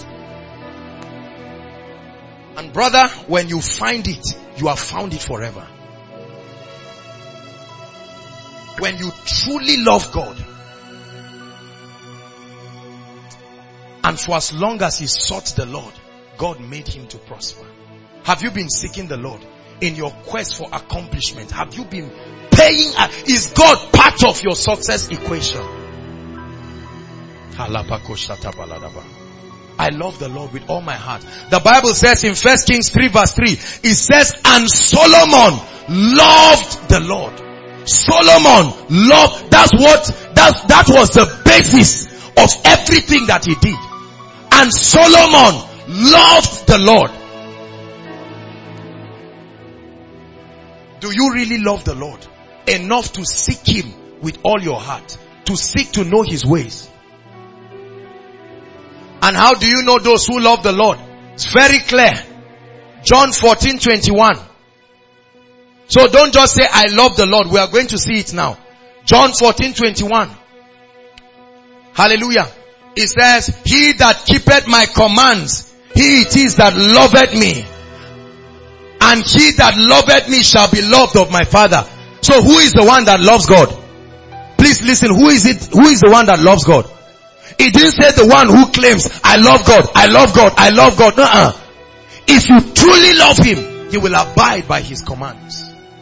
And brother, when you find it, you have found it forever. When you truly love God, and for as long as he sought the Lord, God made him to prosper. Have you been seeking the Lord in your quest for accomplishment? Have you been paying? Is God part of your success equation? I love the Lord with all my heart. The Bible says in 1 Kings 3 verse 3, it says, and Solomon loved the Lord. Solomon loved, that was the basis of everything that he did. And Solomon loved the Lord. Do you really love the Lord enough to seek Him with all your heart? To seek to know His ways? And how do you know those who love the Lord? It's very clear. John 14:21. So don't just say, I love the Lord. We are going to see it now. John 14:21. Hallelujah. It says, he that keepeth my commands, he it is that loveth me. And he that loveth me shall be loved of my Father. So who is the one that loves God? Please listen. Who is it? Who is the one that loves God? It didn't say the one who claims, I love God, I love God, I love God. If you truly love Him, you will abide by His commands.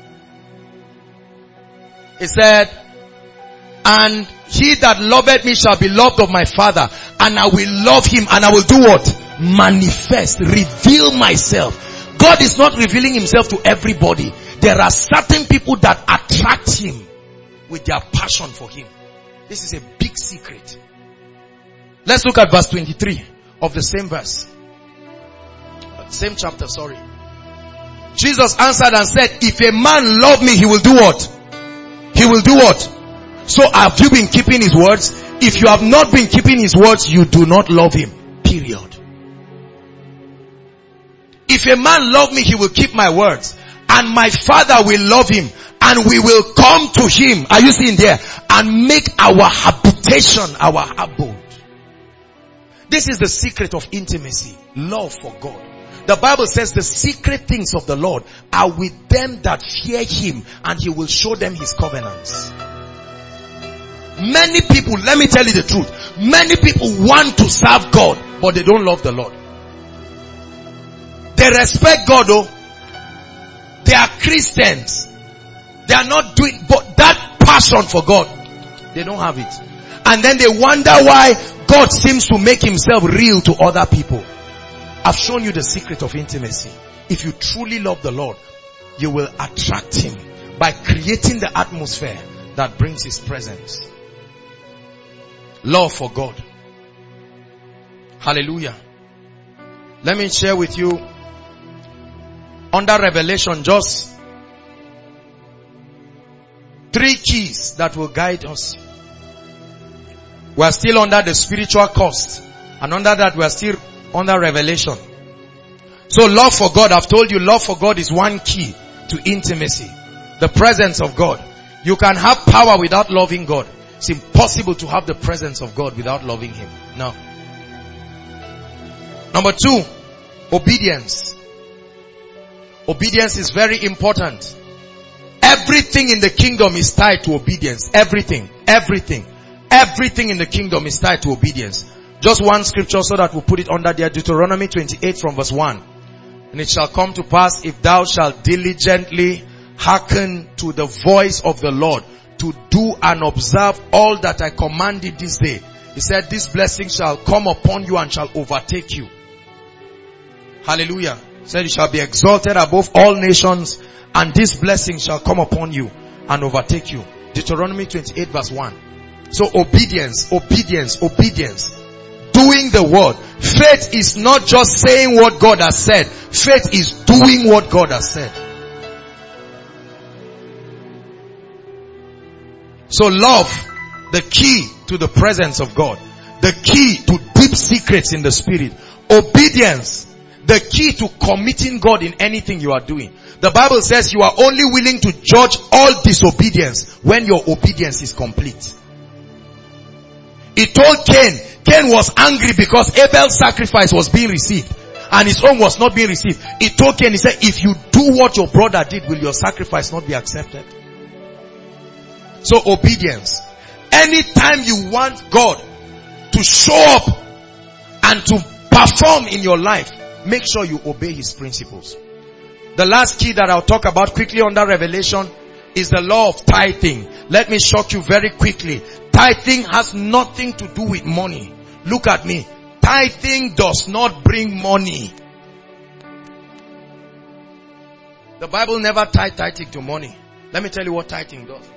It said, and he that loveth me shall be loved of my Father, and I will love him, and I will do what? Manifest, reveal myself. God is not revealing Himself to everybody. There are certain people that attract Him with their passion for Him. This is a big secret. Let's look at verse 23 of the same verse. Same chapter, sorry. Jesus answered and said, if a man love me, he will do what? He will do what? So have you been keeping His words? If you have not been keeping His words, you do not love Him. Period. If a man love me, he will keep my words. And my Father will love him. And we will come to him. Are you seeing there? And make our habitation, our abode. This is the secret of intimacy. Love for God. The Bible says the secret things of the Lord are with them that fear Him, and He will show them His covenants. Many people, let me tell you the truth, many people want to serve God, but they don't love the Lord. They respect God though. They are Christians. They are not doing, but that passion for God, they don't have it. And then they wonder why God seems to make Himself real to other people. I've shown you the secret of intimacy. If you truly love the Lord, you will attract Him by creating the atmosphere that brings His presence. Love for God. Hallelujah. Let me share with you under Revelation just 3 keys that will guide us. We are still under the spiritual cost, and under that we are still under revelation. So love for God, I've told you, love for God is one key to intimacy. The presence of God. You can have power without loving God. It's impossible to have the presence of God without loving Him. No. Number 2, obedience. Obedience is very important. Everything in the kingdom is tied to obedience. Everything in the kingdom is tied to obedience. Just one scripture so that we'll put it under there. Deuteronomy 28 from verse 1. And it shall come to pass, if thou shalt diligently hearken to the voice of the Lord, to do and observe all that I command thee this day. He said, this blessing shall come upon you and shall overtake you. Hallelujah. He said, you shall be exalted above all nations, and this blessing shall come upon you and overtake you. Deuteronomy 28 verse 1. So obedience. Do doing the word. Faith is not just saying what God has said. Faith is doing what God has said. So love, the key to the presence of God. The key to deep secrets in the spirit. Obedience, the key to committing God in anything you are doing. The Bible says you are only willing to judge all disobedience when your obedience is complete. He told Cain, Cain was angry because Abel's sacrifice was being received and his own was not being received. He told Cain, he said, if you do what your brother did, will your sacrifice not be accepted? So obedience. Anytime you want God to show up and to perform in your life, make sure you obey His principles. The last key that I'll talk about quickly under Revelation is the law of tithing. Let me shock you very quickly. Tithing has nothing to do with money. Look at me. Tithing does not bring money. The Bible never tied tithing to money. Let me tell you what tithing does.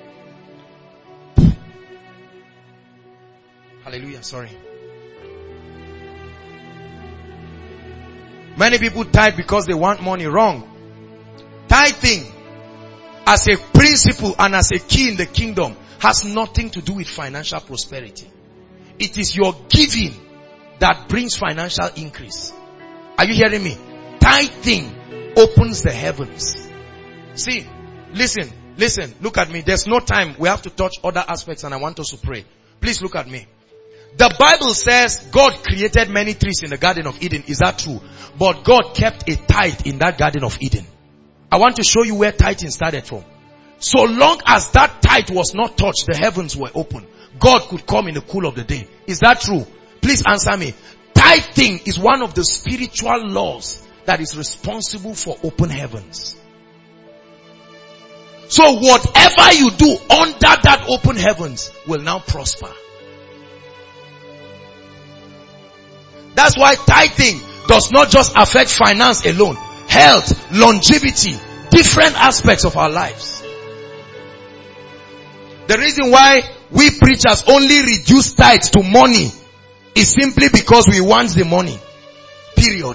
Hallelujah, sorry. Many people tithe because they want money. Wrong. Tithing as a principle and as a key in the kingdom has nothing to do with financial prosperity. It is your giving that brings financial increase. Are you hearing me? Tithing opens the heavens. See, listen, look at me. There's no time. We have to touch other aspects and I want us to pray. Please look at me. The Bible says God created many trees in the Garden of Eden. Is that true? But God kept a tithe in that Garden of Eden. I want to show you where tithing started from. So long as that tithe was not touched, the heavens were open. God could come in the cool of the day. Is that true? Please answer me. Tithing is one of the spiritual laws that is responsible for open heavens. So whatever you do under that open heavens will now prosper. That's why tithing does not just affect finance alone. Health, longevity, different aspects of our lives. The reason why we preachers only reduce tithes to money is simply because we want the money. Period.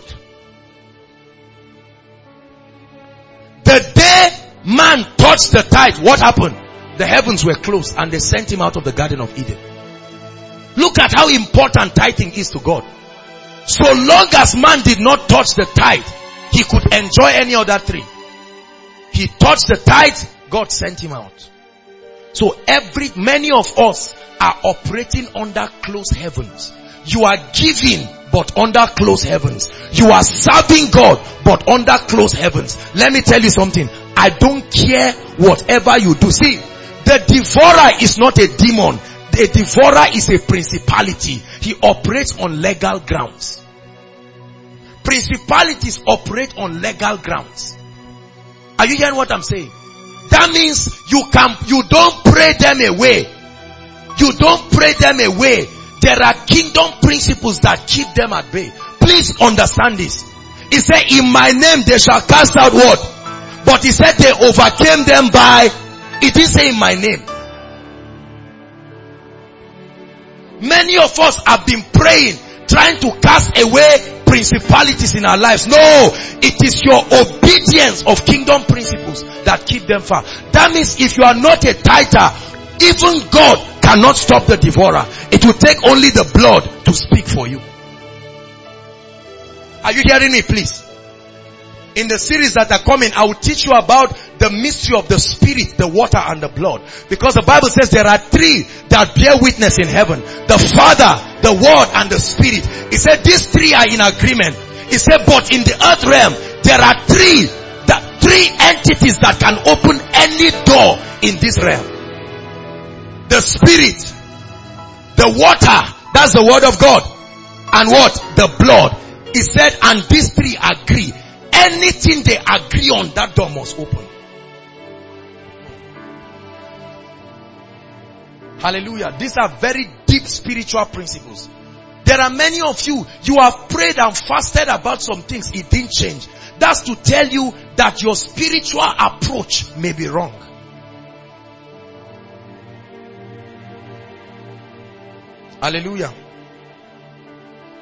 The day man touched the tithe, what happened? The heavens were closed and they sent him out of the Garden of Eden. Look at how important tithing is to God. So long as man did not touch the tithe, he could enjoy any other tree. He touched the tithe, God sent him out. So many of us are operating under closed heavens. You are giving, but under closed heavens. You are serving God, but under closed heavens. Let me tell you something. I don't care whatever you do. See, the devourer is not a demon. The devourer is a principality. He operates on legal grounds. Principalities operate on legal grounds. Are you hearing what I'm saying? That means you don't pray them away. You don't pray them away. There are kingdom principles that keep them at bay. Please understand this. He said, in my name they shall cast out what? But he said they overcame them by, it didn't say in my name. Many of us have been praying, trying to cast away principalities in our lives. No, it is your obedience of kingdom principles that keep them far. That means if you are not a tither, even God cannot stop the devourer. It will take only the blood to speak for you. Are you hearing me, please? In the series that are coming, I will teach you about the mystery of the spirit, the water and the blood. Because the Bible says there are three that bear witness in heaven. The Father, the Word and the Spirit. He said these three are in agreement. He said but in the earth realm, there are three entities that can open any door in this realm. The Spirit, the water, that's the Word of God. And what? The blood. He said and these three agree. Anything they agree on, that door must open. Hallelujah. These are very deep spiritual principles. There are many of you have prayed and fasted about some things, it didn't change. That's to tell you that your spiritual approach may be wrong. Hallelujah.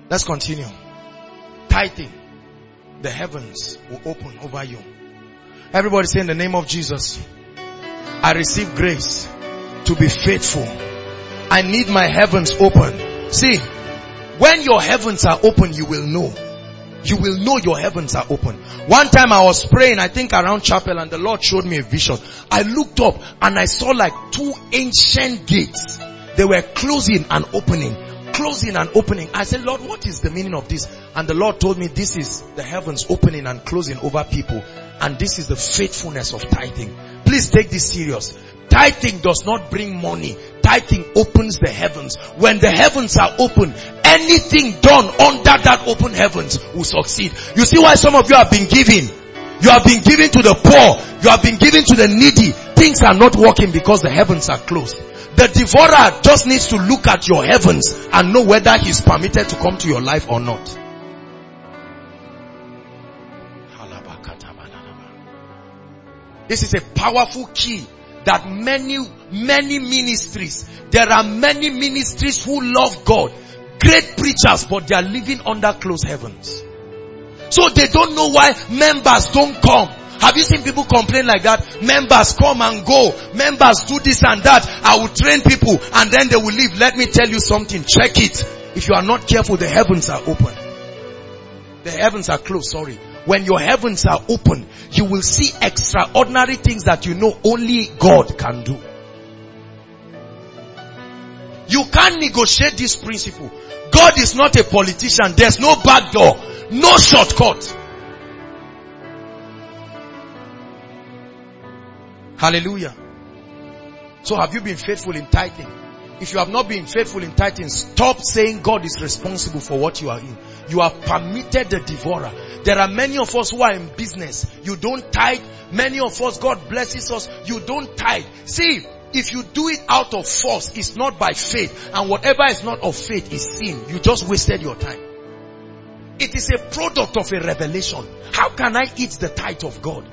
Let's continue. Tithing. The heavens will open over you. Everybody say, in the name of Jesus, I receive grace to be faithful. I need my heavens open. See, when your heavens are open, you will know. You will know your heavens are open. One time I was praying, I think around chapel, and the Lord showed me a vision. I looked up and I saw like two ancient gates. They were closing and opening. Closing and opening. I said, Lord, what is the meaning of this? And the Lord told me, this is the heavens opening and closing over people. And this is the faithfulness of tithing. Please take this serious. Tithing does not bring money. Tithing opens the heavens. When the heavens are open, anything done under that open heavens will succeed. You see why some of you have been giving? You have been giving to the poor. You have been giving to the needy. Things are not working because the heavens are closed. The devourer just needs to look at your heavens and know whether he's permitted to come to your life or not. This is a powerful key that many ministries, there are many ministries who love God, great preachers, but they are living under closed heavens. So they don't know why members don't come. Have you seen people complain like that? Members come and go. Members do this and that. I will train people and then they will leave. Let me tell you something. Check it. If you are not careful, the heavens are open. The heavens are closed, sorry. When your heavens are open, you will see extraordinary things that you know only God can do. You can't negotiate this principle. God is not a politician. There's no back door. No shortcut. Hallelujah. So have you been faithful in tithing? If you have not been faithful in tithing, stop saying God is responsible for what you are in. You have permitted the devourer. There are many of us who are in business. You don't tithe. Many of us, God blesses us. You don't tithe. See, if you do it out of force, it's not by faith. And whatever is not of faith is sin. You just wasted your time. It is a product of a revelation. How can I eat the tithe of God?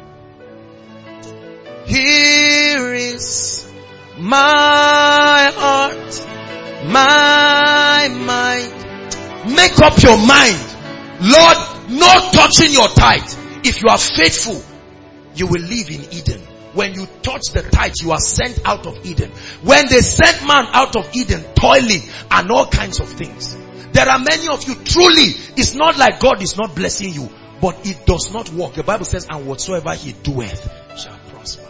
Here is my heart, my mind. Make up your mind. Lord, no touching your tithe. If you are faithful, you will live in Eden. When you touch the tithe, you are sent out of Eden. When they sent man out of Eden, toiling and all kinds of things. There are many of you, truly, it's not like God is not blessing you, but it does not work. The Bible says, and whatsoever he doeth shall prosper.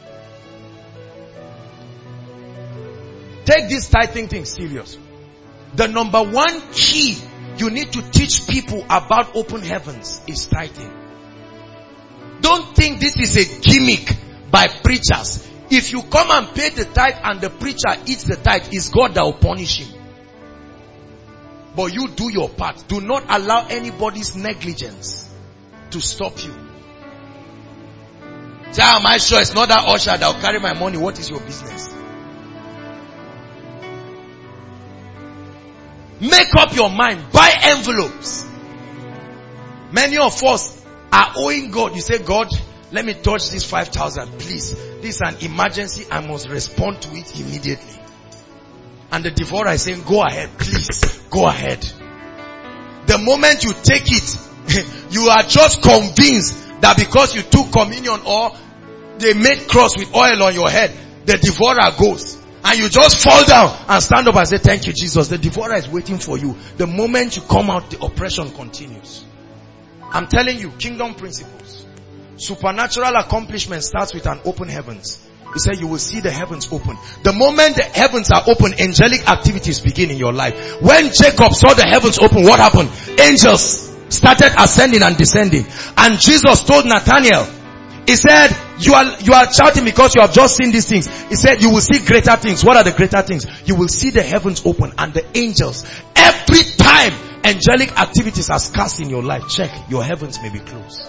Take this tithing thing serious. The number one key you need to teach people about open heavens is tithing. Don't think this is a gimmick by preachers. If you come and pay the tithe and the preacher eats the tithe, it's God that will punish him. But you do your part. Do not allow anybody's negligence to stop you. Say, am I sure it's not that usher that will carry my money? What is your business? Make up your mind. Buy envelopes. Many of us are owing God. You say, God, let me touch this 5,000, please. This is an emergency. I must respond to it immediately. And the devourer is saying, go ahead, please. Go ahead. The moment you take it, you are just convinced that because you took communion or they made cross with oil on your head, the devourer goes. And you just fall down and stand up and say, thank you, Jesus. The devourer is waiting for you. The moment you come out, the oppression continues. I'm telling you, kingdom principles. Supernatural accomplishment starts with an open heavens. He said you will see the heavens open. The moment the heavens are open, angelic activities begin in your life. When Jacob saw the heavens open, what happened? Angels started ascending and descending. And Jesus told Nathanael, he said, you are shouting because you have just seen these things. He said, you will see greater things. What are the greater things? You will see the heavens open and the angels. Every time angelic activities are cast in your life, check, your heavens may be closed.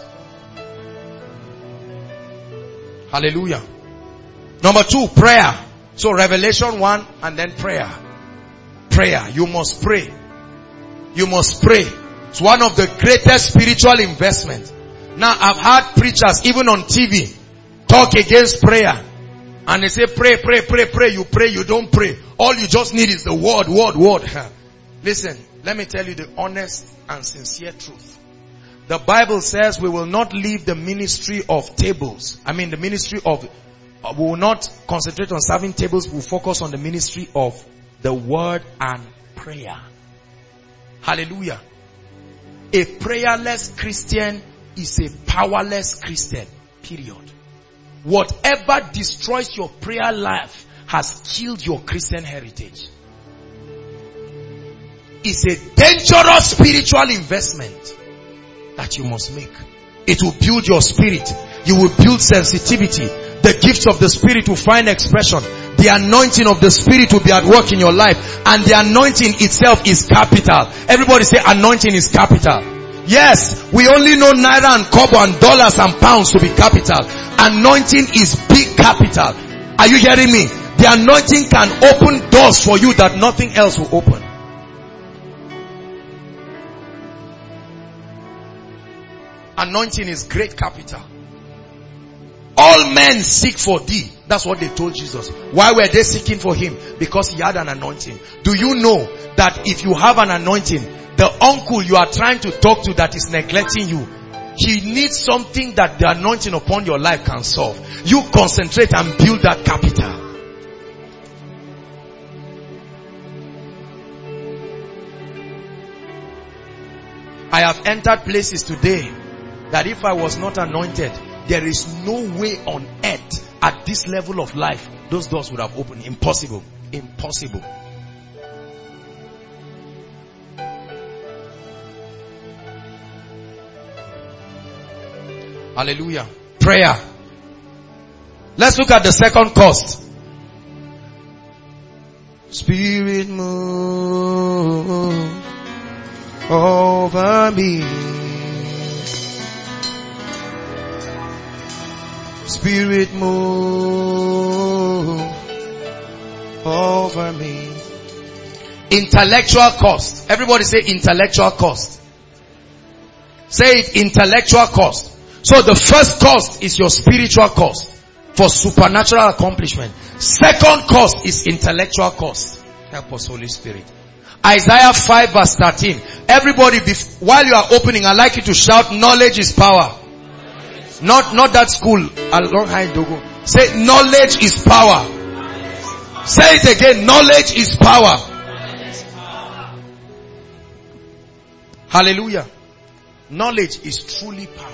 Hallelujah. Number 2, prayer. So Revelation 1 and then prayer. Prayer. You must pray. You must pray. It's one of the greatest spiritual investments. Now I've heard preachers even on TV talk against prayer. And they say pray, pray, pray, pray. You pray, you don't pray. All you just need is the word. Listen, Let me tell you the honest and sincere truth. The Bible says we will not leave the ministry of tables. We will not concentrate on serving tables. We'll focus on the ministry of the word and prayer. Hallelujah. A prayerless Christian is a powerless Christian. Period. Whatever destroys your prayer life has killed your Christian heritage. It's a dangerous spiritual investment that you must make. It will build your spirit. You will build sensitivity. The gifts of the Spirit will find expression. The anointing of the Spirit will be at work in your life. And the anointing itself is capital. Everybody say anointing is capital. Yes, we only know naira and kobo and dollars and pounds to be capital. Anointing is big capital. Are you hearing me? The anointing can open doors for you that nothing else will open. Anointing is great capital. All men seek for thee. That's what they told Jesus. Why were they seeking for him? Because he had an anointing. Do you know that if you have an anointing, the uncle you are trying to talk to that is neglecting you, he needs something that the anointing upon your life can solve. You concentrate and build that capital. I have entered places today that if I was not anointed, there is no way on earth at this level of life those doors would have opened. Impossible. Impossible. Hallelujah. Prayer. Let's look at the second cost. Spirit move over me. Spirit move over me. Intellectual cost. Everybody say intellectual cost. Say it, intellectual cost. So the first cost is your spiritual cost for supernatural accomplishment. Second cost is intellectual cost. Help us, Holy Spirit. Isaiah 5 verse 13. Everybody, while you are opening, I'd like you to shout, knowledge is power. Not that school. Say, knowledge is power. Say it again, knowledge is power. Hallelujah. Knowledge is truly power.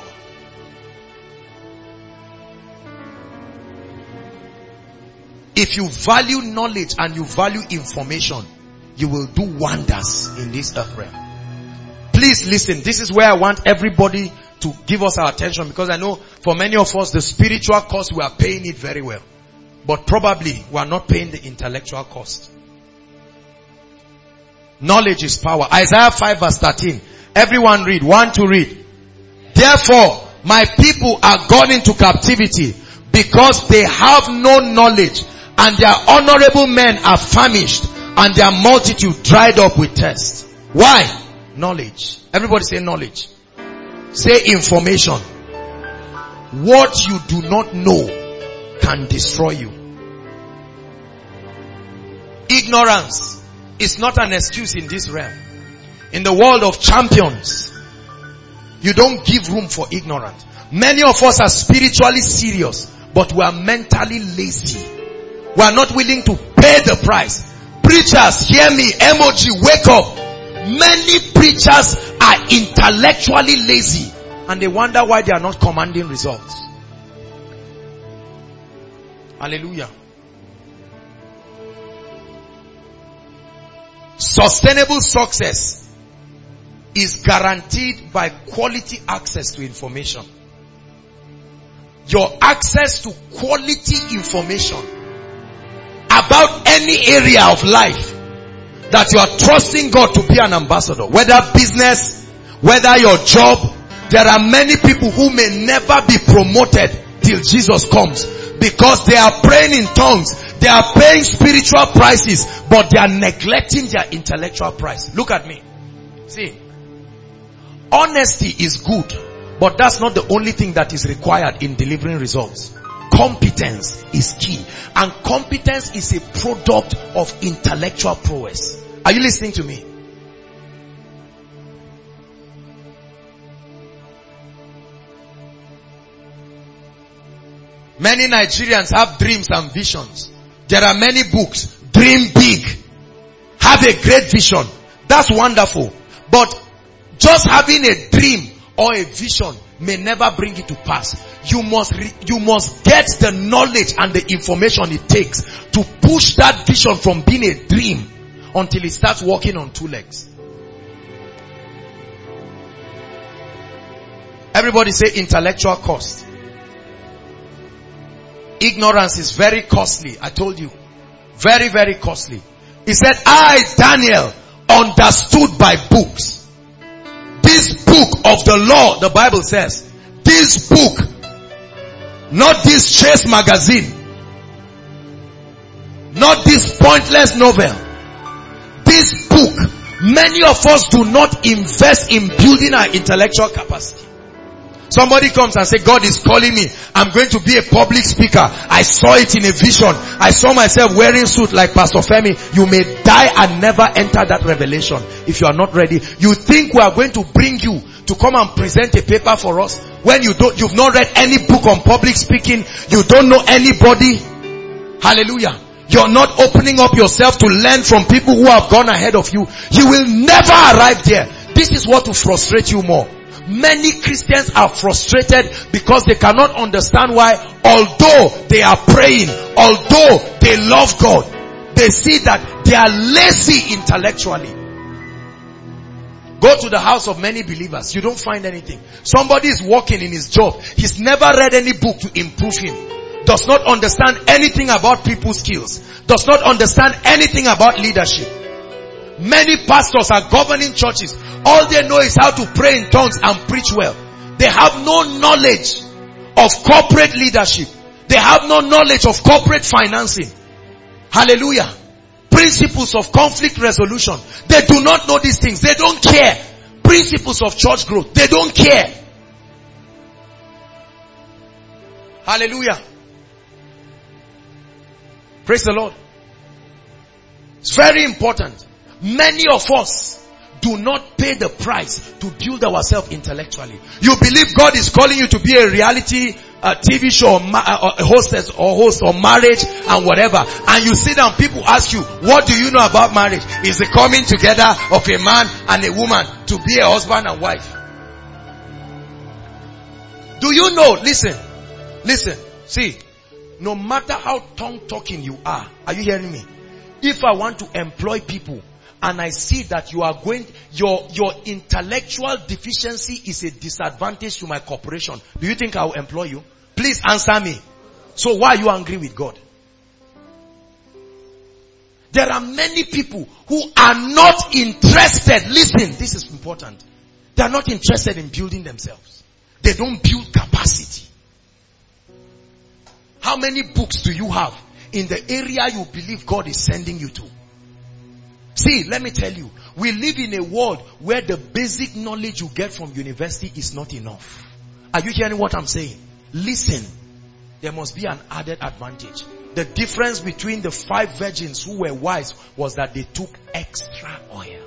If you value knowledge and you value information, you will do wonders in this earth realm. Please listen. This is where I want everybody to give us our attention, because I know for many of us the spiritual cost, we are paying it very well. But probably we are not paying the intellectual cost. Knowledge is power. Isaiah 5 verse 13. Everyone read. 1 to read. Therefore, my people are gone into captivity because they have no knowledge, and their honorable men are famished, and their multitude dried up with thirst. Why? Knowledge. Everybody say knowledge. Say information. What you do not know can destroy you. Ignorance is not an excuse in this realm. In the world of champions, you don't give room for ignorance. Many of us are spiritually serious, but we are mentally lazy. We are not willing to pay the price. Preachers, hear me, emoji, wake up. Many preachers are intellectually lazy, and they wonder why they are not commanding results. Hallelujah. Sustainable success is guaranteed by quality access to information. Your access to quality information about any area of life that you are trusting God to be an ambassador, whether business, whether your job. There are many people who may never be promoted till Jesus comes, because they are praying in tongues, they are paying spiritual prices, but they are neglecting their intellectual price. Look at me. See, honesty is good, but that's not the only thing that is required in delivering results. Competence is key, and competence is a product of intellectual prowess. Are you listening to me? Many Nigerians have dreams and visions. There are many books. Dream big. Have a great vision. That's wonderful. But just having a dream or a vision may never bring it to pass. You must get the knowledge and the information it takes to push that vision from being a dream until it starts walking on two legs. Everybody say intellectual cost. Ignorance is very costly. I told you. Very, very costly. He said, I, Daniel, understood by books. This book of the law, the Bible says, this book, not this chase magazine, not this pointless novel, this book, many of us do not invest in building our intellectual capacity. Somebody comes and says, God is calling me. I'm going to be a public speaker. I saw it in a vision. I saw myself wearing suit like Pastor Femi. You may die and never enter that revelation if you are not ready. You think we are going to bring you to come and present a paper for us when you've not read any book on public speaking. You don't know anybody. Hallelujah. You're not opening up yourself to learn from people who have gone ahead of you. You will never arrive there. This is what will frustrate you more. Many Christians are frustrated because they cannot understand why, although they are praying, although they love God, they see that they are lazy intellectually. Go to the house of many believers. You don't find anything. Somebody is working in his job. He's never read any book to improve him. Does not understand anything about people's skills. Does not understand anything about leadership. Many pastors are governing churches. All they know is how to pray in tongues and preach well. They have no knowledge of corporate leadership. They have no knowledge of corporate financing. Hallelujah. Principles of conflict resolution. They do not know these things. They don't care. Principles of church growth. They don't care. Hallelujah. Praise the Lord. It's very important. Many of us do not pay the price to build ourselves intellectually. You believe God is calling you to be a reality TV show or a hostess or host or marriage and whatever. And you sit down, people ask you, what do you know about marriage? Is the coming together of a man and a woman to be a husband and wife. Do you know? Listen. See, no matter how tongue-talking you are you hearing me? If I want to employ people, and I see that you are your intellectual deficiency is a disadvantage to my corporation, do you think I will employ you? Please answer me. So why are you angry with God? There are many people who are not interested. Listen, this is important. They are not interested in building themselves. They don't build capacity. How many books do you have in the area you believe God is sending you to? See, let me tell you, we live in a world where the basic knowledge you get from university is not enough. Are you hearing what I'm saying? Listen, there must be an added advantage. The difference between the 5 virgins who were wise was that they took extra oil.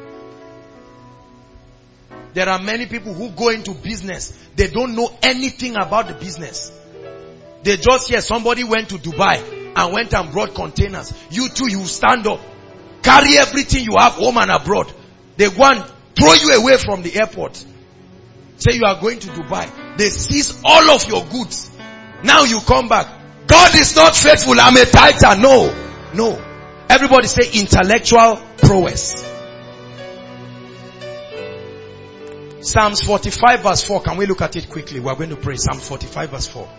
There are many people who go into business. They don't know anything about the business. They just hear somebody went to Dubai and went and brought containers. You too, you stand up. Carry everything you have home and abroad. They go and throw you away from the airport. Say you are going to Dubai. They seize all of your goods. Now you come back. God is not faithful. I'm a tither. No. Everybody say intellectual prowess. Psalms 45 verse 4. Can we look at it quickly? We are going to pray. Psalm 45 verse 4.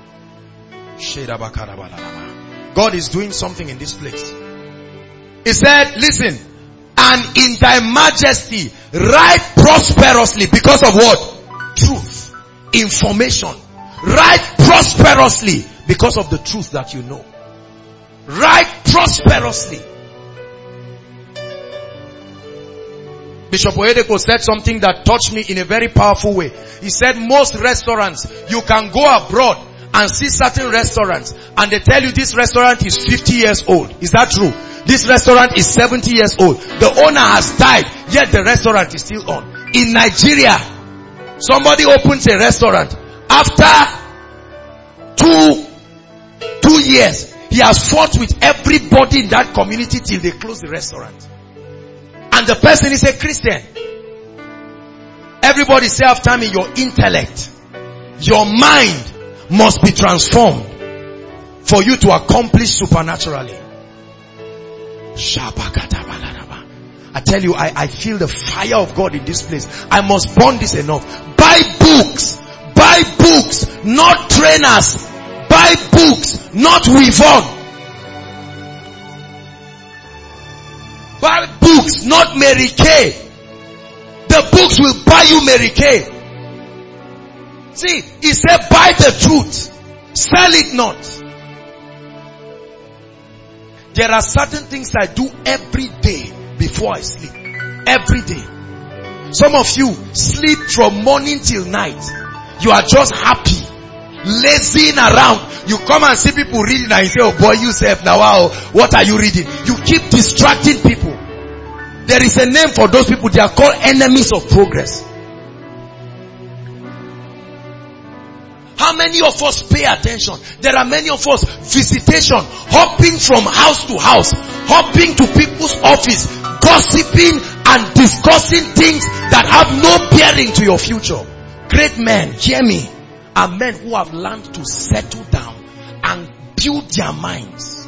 God is doing something in this place. He said, listen, and in thy majesty write prosperously because of what? Truth. Information. Write prosperously because of the truth that you know. Write prosperously. Bishop Oyedepo said something that touched me in a very powerful way. He said most restaurants, you can go abroad and see certain restaurants and they tell you this restaurant is 50 years old. Is that true? This restaurant is 70 years old. The owner has died, yet the restaurant is still on. In Nigeria, somebody opens a restaurant. After 2 2 years, he has fought with everybody in that community till they close the restaurant. And the person is a Christian. Everybody say after me, your intellect, your mind must be transformed for you to accomplish supernaturally. I tell you, I feel the fire of God in this place. I must burn this enough. Buy books, not trainers. Buy books, not weave on. Buy books, not Mary Kay. The books will buy you Mary Kay. See, he said buy the truth. Sell it not. There are certain things I do every day before I sleep. Every day. Some of you sleep from morning till night. You are just happy, lazing around. You come and see people reading and you say, oh boy, you self now, wow, what are you reading? You keep distracting people. There is a name for those people. They are called enemies of progress. How many of us pay attention? There are many of us visitation, hopping from house to house, hopping to people's office, gossiping and discussing things that have no bearing to your future. Great men, hear me, are men who have learned to settle down and build their minds.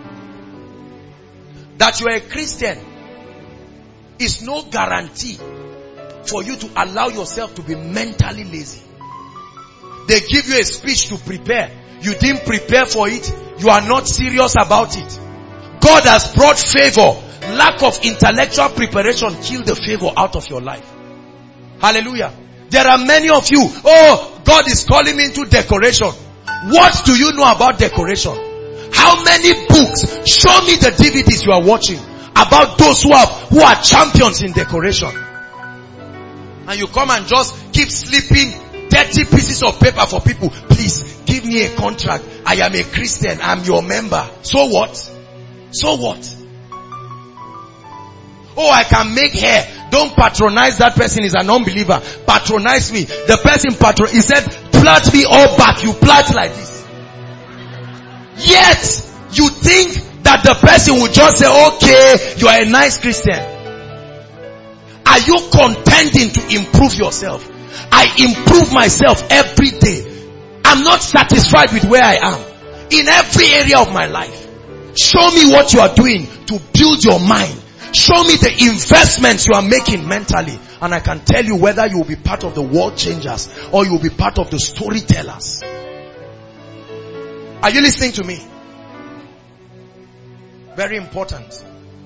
That you are a Christian is no guarantee for you to allow yourself to be mentally lazy. They give you a speech to prepare. You didn't prepare for it. You are not serious about it. God has brought favor. Lack of intellectual preparation killed the favor out of your life. Hallelujah. There are many of you. Oh, God is calling me into decoration. What do you know about decoration? How many books? Show me the DVDs you are watching about those who are champions in decoration. And you come and just keep slipping 30 pieces of paper for people. Please give me a contract. I am a Christian. I'm your member. So what? So what? Oh, I can make hair. Don't patronize that person. Is an unbeliever. Patronize me. The person he said, plait me all back. You plait like this. Yet, you think that the person will just say, okay, you are a nice Christian. Are you contending to improve yourself? I improve myself every day. I'm not satisfied with where I am. In every area of my life. Show me what you are doing to build your mind. Show me the investments you are making mentally. And I can tell you whether you will be part of the world changers or you will be part of the storytellers. Are you listening to me? Very important.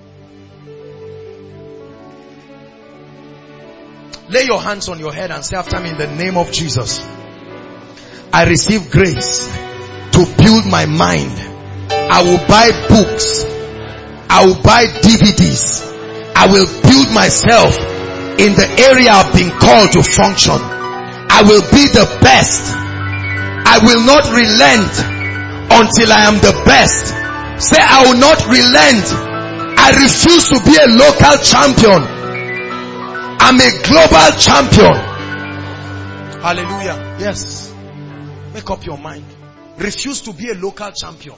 Lay your hands on your head and say after me, in the name of Jesus, I receive grace to build my mind. I will buy books. I will buy DVDs. I will build myself in the area I've been called to function. I will be the best. I will not relent until I am the best. Say, I will not relent. I refuse to be a local champion. I'm a global champion. Hallelujah. Yes. Make up your mind. Refuse to be a local champion.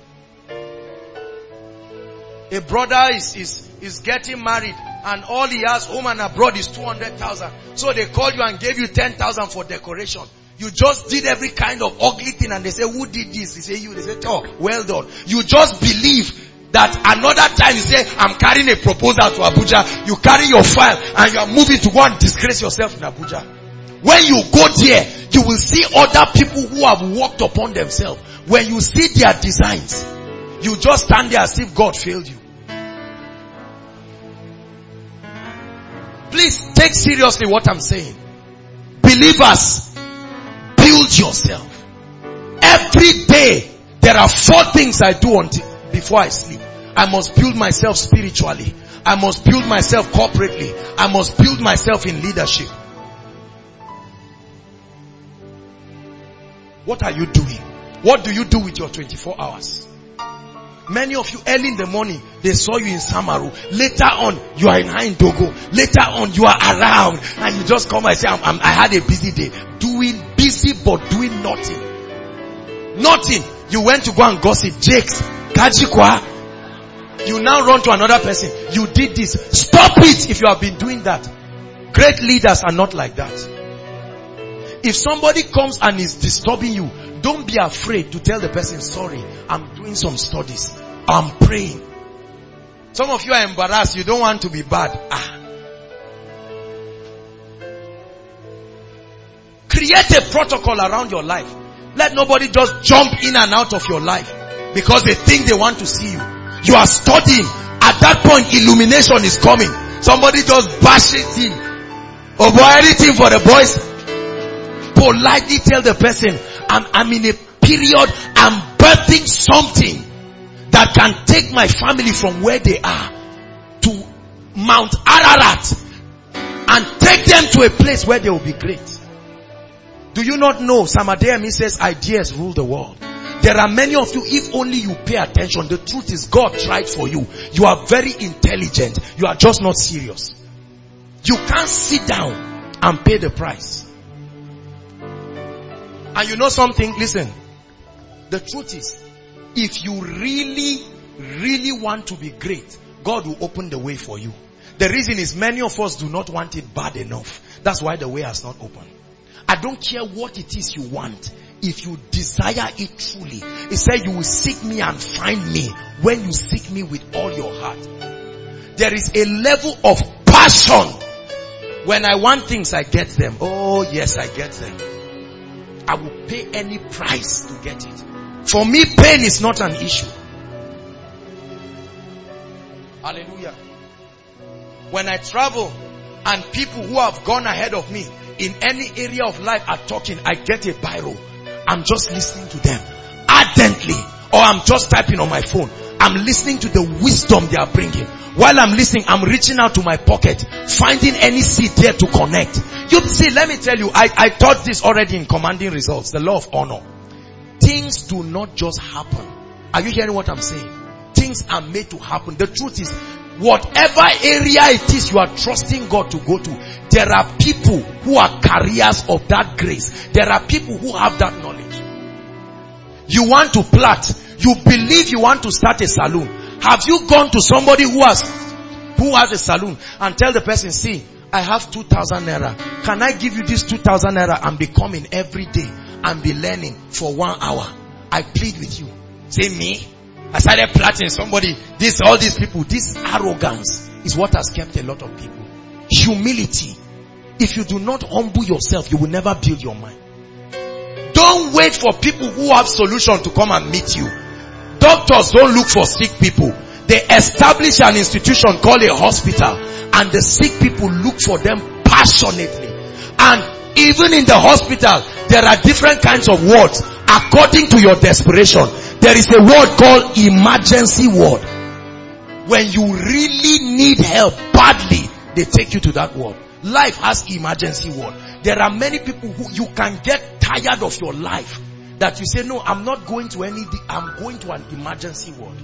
A brother is getting married and all he has home and abroad is 200,000. So they called you and gave you 10,000 for decoration. You just did every kind of ugly thing and they say, who did this? They say you. They say, oh, well done. You just believe that another time you say, I'm carrying a proposal to Abuja. You carry your file and you are moving to go and disgrace yourself in Abuja. When you go there, you will see other people who have worked upon themselves. When you see their designs, you just stand there as if God failed you. Please take seriously what I'm saying. Believers, build yourself. Every day, there are 4 things I do before I sleep. I must build myself spiritually. I must build myself corporately. I must build myself in leadership. What are you doing? What do you do with your 24 hours? Many of you early in the morning, they saw you in Samaru. Later on, you are in Haindogo. Later on, you are around. And you just come and say, I had a busy day. Busy but doing nothing. Nothing. You went to go and gossip. Jakes. Kajikwa. You now run to another person. You did this. Stop it if you have been doing that. Great leaders are not like that. If somebody comes and is disturbing you, don't be afraid to tell the person, sorry, I'm doing some studies. I'm praying. Some of you are embarrassed. You don't want to be bad. Create a protocol around your life. Let nobody just jump in and out of your life because they think they want to see you. You are studying. At that point, illumination is coming. Somebody just bash it in. Or anything for the boys. Politely tell the person, I'm in a period, I'm birthing something that can take my family from where they are to Mount Ararat and take them to a place where they will be great. Do you not know? Sam Adeyemi says ideas rule the world. There are many of you, if only you pay attention. The truth is God tried for you. You are very intelligent. You are just not serious. You can't sit down and pay the price. And you know something? Listen. The truth is, if you really want to be great, God will open the way for you. The reason is many of us do not want it bad enough. That's why the way has not opened. I don't care what it is you want. If you desire it truly, He said you will seek me and find me when you seek me with all your heart. There is a level of passion. When I want things, I get them. Oh yes, I get them. I will pay any price to get it. For me, pain is not an issue. Hallelujah. When I travel and people who have gone ahead of me in any area of life are talking, I get a biro. I'm just listening to them ardently, or I'm just typing on my phone. I'm listening to the wisdom they are bringing. While I'm listening, I'm reaching out to my pocket, finding any seed there to connect. You see, let me tell you, I taught this already in Commanding Results, the law of honor. Things do not just happen. Are you hearing what I'm saying? Things are made to happen. The truth is, whatever area it is you are trusting God to go to, there are people who are carriers of that grace. There are people who have that knowledge. You want to plait. You believe you want to start a salon. Have you gone to somebody who has a salon and tell the person, see, I have 2,000 naira. Can I give you this 2,000 naira and be coming every day and be learning for 1 hour? I plead with you. Say me. I started plaiting somebody. All these people, this arrogance is what has kept a lot of people. Humility. If you do not humble yourself, you will never build your mind. Don't wait for people who have solution to come and meet you. Doctors don't look for sick people. They establish an institution called a hospital, and the sick people look for them passionately. And even in the hospital, there are different kinds of wards according to your desperation. There is a ward called emergency ward. When you really need help badly, they take you to that ward. Life has emergency ward. There are many people who you can get tired of your life, that you say, no, I'm not going to I'm going to an emergency ward.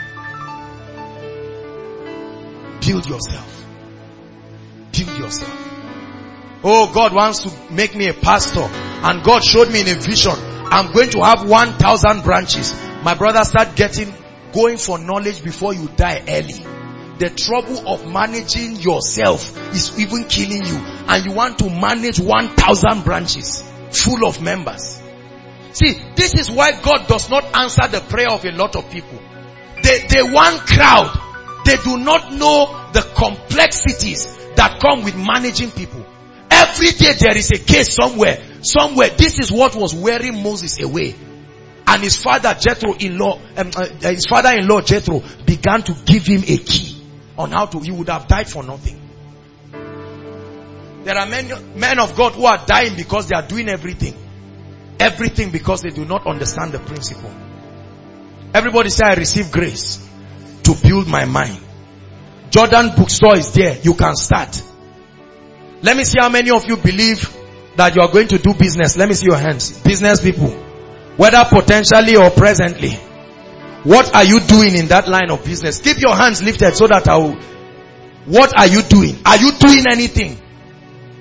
Build yourself. Build yourself. Oh, God wants to make me a pastor, and God showed me in a vision, I'm going to have 1,000 branches. My brother, start going for knowledge before you die early. The trouble of managing yourself is even killing you, and you want to manage 1,000 branches full of members. See, this is why God does not answer the prayer of a lot of people. They want crowd. They do not know the complexities that come with managing people. Every day there is a case somewhere. This is what was wearing Moses away. And his father-in-law Jethro began to give him a key on how to, he would have died for nothing. There are many men of God who are dying because they are doing everything. Everything because they do not understand the principle. Everybody say, I receive grace to build my mind. Jordan Bookstore is there. You can start. Let me see how many of you believe that you are going to do business. Let me see your hands. Business people. Whether potentially or presently. What are you doing in that line of business? Keep your hands lifted so that what are you doing? Are you doing anything?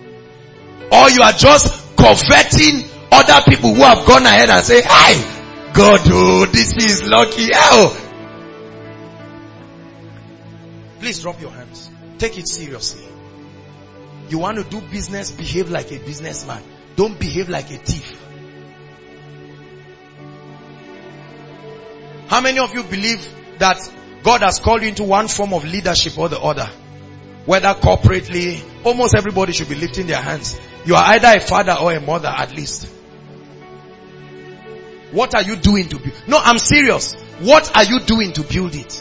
Or you are just coveting other people who have gone ahead and say, hey, God, oh, this is lucky. Oh. Please drop your hands. Take it seriously. You want to do business, behave like a businessman. Don't behave like a thief. How many of you believe that God has called you into one form of leadership or the other? Whether corporately, almost everybody should be lifting their hands. You are either a father or a mother at least. What are you doing to build? No, I'm serious. What are you doing to build it?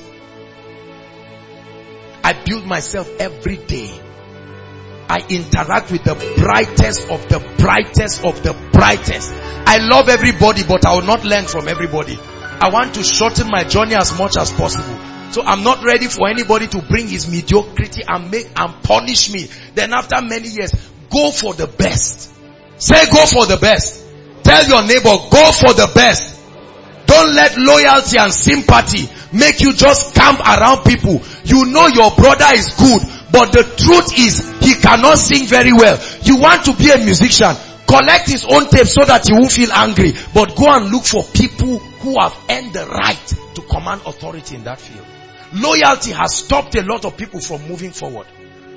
I build myself every day. I interact with the brightest of the brightest of the brightest. I love everybody, but I will not learn from everybody. I want to shorten my journey as much as possible. So I'm not ready for anybody to bring his mediocrity and punish me. Then after many years, go for the best. Say go for the best. Tell your neighbor, go for the best. Don't let loyalty and sympathy make you just camp around people. You know your brother is good, but the truth is he cannot sing very well. You want to be a musician, collect his own tape so that he won't feel angry, but go and look for people who have earned the right to command authority in that field. Loyalty has stopped a lot of people from moving forward.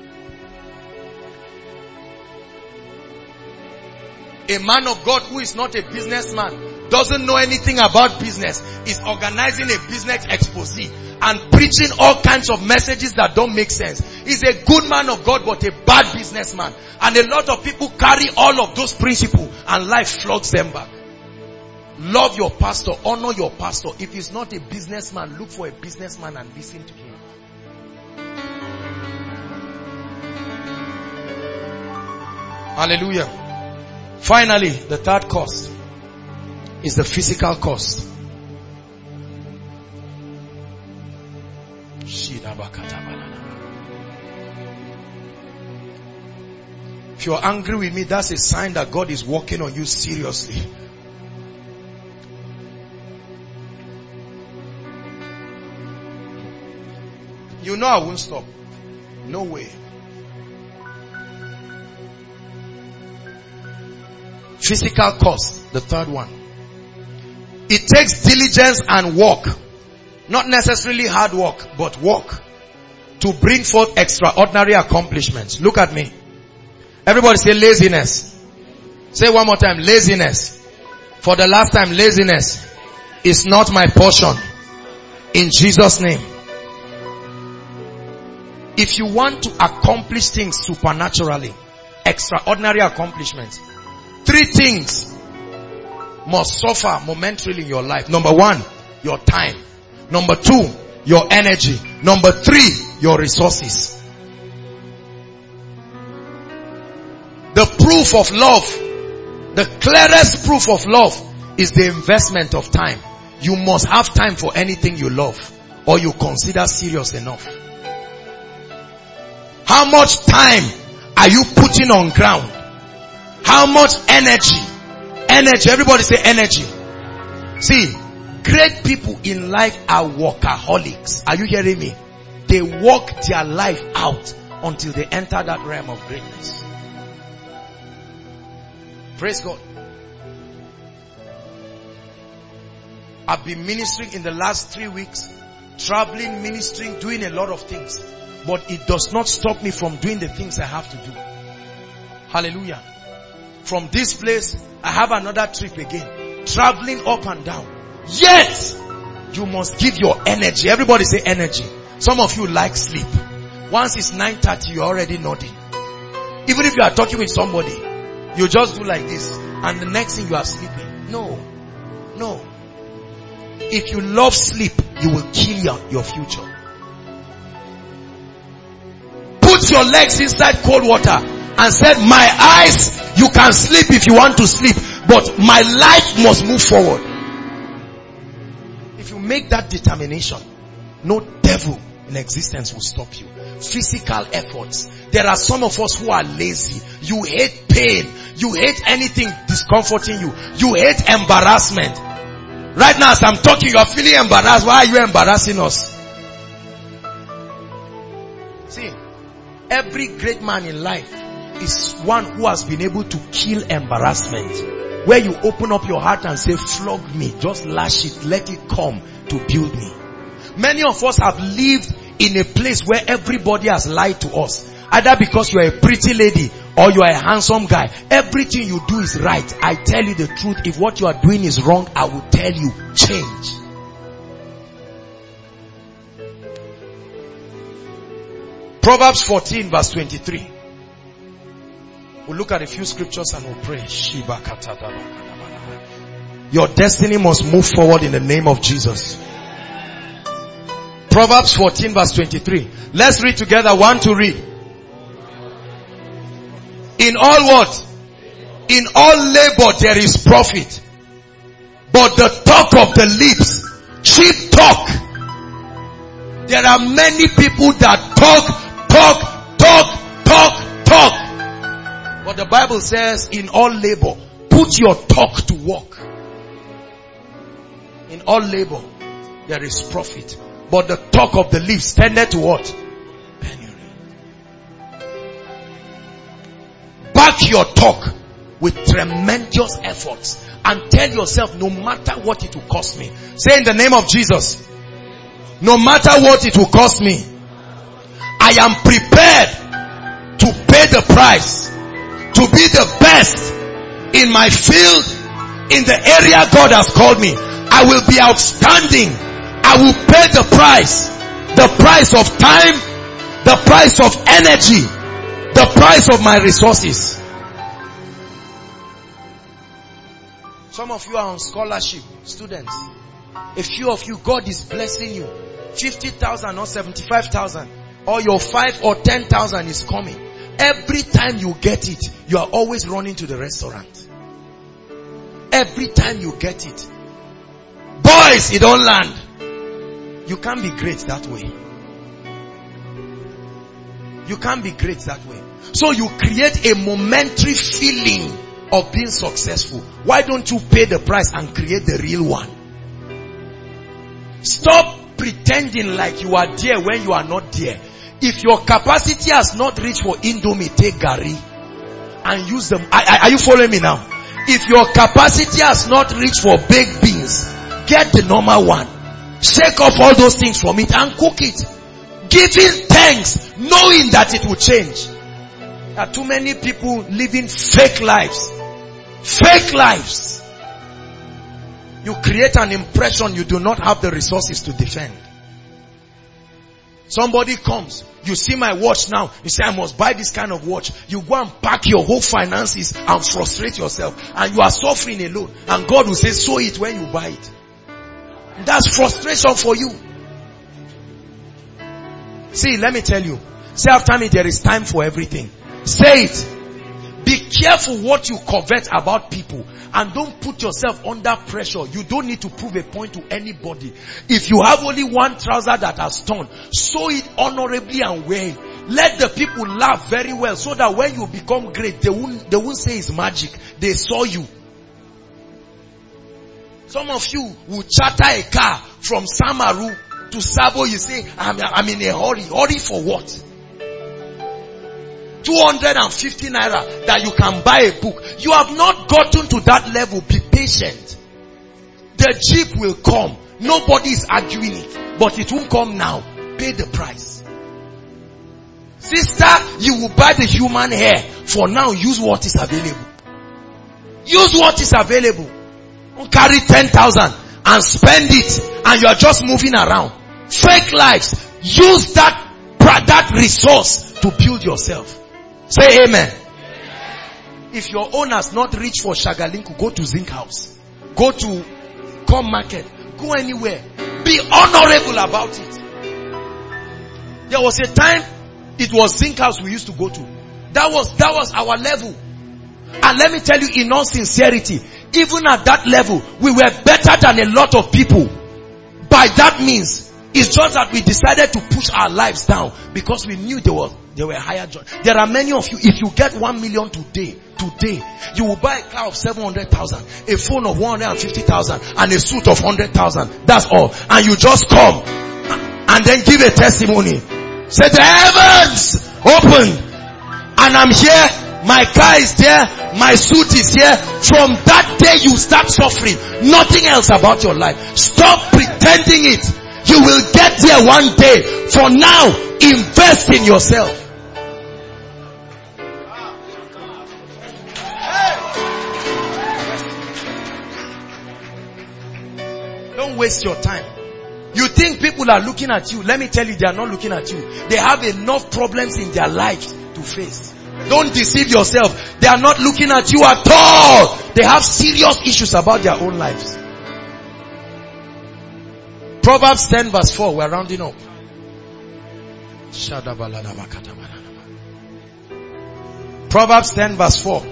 A man of God who is not a businessman, doesn't know anything about business, is organizing a business expose and preaching all kinds of messages that don't make sense. He's a good man of God but a bad businessman. And a lot of people carry all of those principles and life flogs them back. Love your pastor, honor your pastor. If he's not a businessman, look for a businessman and listen to him. Hallelujah. Finally, the third cost is the physical cost. If you're angry with me, that's a sign that God is working on you seriously. You know I won't stop. No way. Physical cost, the third one. It takes diligence and work. Not necessarily hard work, but work to bring forth extraordinary accomplishments. Look at me. Everybody say laziness. Say one more time, laziness. For the last time, laziness is not my portion. In Jesus' name. If you want to accomplish things supernaturally, extraordinary accomplishments, 3 things must suffer momentarily in your life. Number 1, your time. Number 2, your energy. Number 3, your resources. The proof of love, the clearest proof of love is the investment of time. You must have time for anything you love or you consider serious enough. How much time are you putting on ground? How much energy? Energy. Everybody say energy. See, great people in life are workaholics. Are you hearing me? They work their life out until they enter that realm of greatness. Praise God. I've been ministering in the last 3 weeks, traveling, ministering, doing a lot of things. But it does not stop me from doing the things I have to do. Hallelujah. From this place, I have another trip again. Traveling up and down. Yet, you must give your energy. Everybody say energy. Some of you like sleep. Once it's 9:30, you're already nodding. Even if you are talking with somebody, you just do like this. And the next thing you are sleeping. No. No. If you love sleep, you will kill your future. Put your legs inside cold water and said, my eyes, you can sleep if you want to sleep, but my life must move forward. If you make that determination, no devil in existence will stop you. Physical efforts. There are some of us who are lazy. You hate pain. You hate anything discomforting you. You hate embarrassment. Right now as I'm talking, you are feeling embarrassed. Why are you embarrassing us? See, every great man in life is one who has been able to kill embarrassment. where you open up your heart and say, flog me, just lash it, let it come to build me. Many of us have lived in a place where everybody has lied to us. Either because you are a pretty lady or you are a handsome guy. Everything you do is right. I tell you the truth. If what you are doing is wrong, I will tell you, change. Proverbs 14 verse 23. We'll look at a few scriptures and we'll pray. Your destiny must move forward in the name of Jesus. Proverbs 14 verse 23. Let's read together. 1 to read. In all what? In all labor there is profit. But the talk of the lips, cheap talk. There are many people that talk. But the Bible says, in all labor, put your talk to work. In all labor, there is profit. But the talk of the lips tended to what? Penury. Back your talk with tremendous efforts and tell yourself, no matter what it will cost me. Say in the name of Jesus, no matter what it will cost me, I am prepared to pay the price, to be the best in my field, in the area God has called me. I will be outstanding. I will pay the price of time, the price of energy, the price of my resources. Some of you are on scholarship, students. A few of you, God is blessing you. 50,000 or 75,000, or your 5 or 10,000 is coming. Every time you get it, you are always running to the restaurant. Every time you get it. Boys, it don't land. You can't be great that way. You can't be great that way. So you create a momentary feeling of being successful. Why don't you pay the price and create the real one? Stop pretending like you are there when you are not there. If your capacity has not reached for Indomie, take Gari and use them. Are you following me now? If your capacity has not reached for baked beans, get the normal one. Shake off all those things from it and cook it. Giving thanks, knowing that it will change. There are too many people living fake lives. Fake lives. You create an impression you do not have the resources to defend. Somebody comes, you see my watch now, you say I must buy this kind of watch. You go and pack your whole finances and frustrate yourself, and you are suffering alone, and God will say sow it when you buy it. That's frustration for you. See, let me tell you, say after me, there is time for everything. Say it. Be careful what you covet about people, and don't put yourself under pressure. You don't need to prove a point to anybody. If you have only one trouser that has torn, sew it honorably and wear it. Let the people laugh very well, so that when you become great, they won't say it's magic. They saw you. Some of you will charter a car from Samaru to Sabo. You say, I'm in a hurry. Hurry for what? 250 naira that you can buy a book. You have not gotten to that level. Be patient. The jeep will come. Nobody is arguing it, but it won't come now. Pay the price. Sister, you will buy the human hair. For now, use what is available. Use what is available. Don't carry 10,000 and spend it, and you are just moving around. Fake lives. Use that resource to build yourself. Say amen. If your own has not reached for Shagalinku, go to Zinc House. Go to Com Market. Go anywhere. Be honorable about it. There was a time it was Zinc House we used to go to. That was our level. And let me tell you in all sincerity, even at that level, we were better than a lot of people. By that means, it's just that we decided to push our lives down because we knew there were higher jobs. There are many of you, if you get 1 million today, you will buy a car of 700,000, a phone of 150,000, and a suit of 100,000. That's all. And you just come and then give a testimony. Say the heavens open, and I'm here My car is there. My suit is here. From that day you start suffering. Nothing else about your life. Stop pretending it. You will get there one day. For now, invest in yourself. Don't waste your time. You think people are looking at you. Let me tell you, they are not looking at you. They have enough problems in their lives to face. Don't deceive yourself. They are not looking at you at all. They have serious issues about their own lives. Proverbs 10 verse 4. We're rounding up. Proverbs 10 verse 4.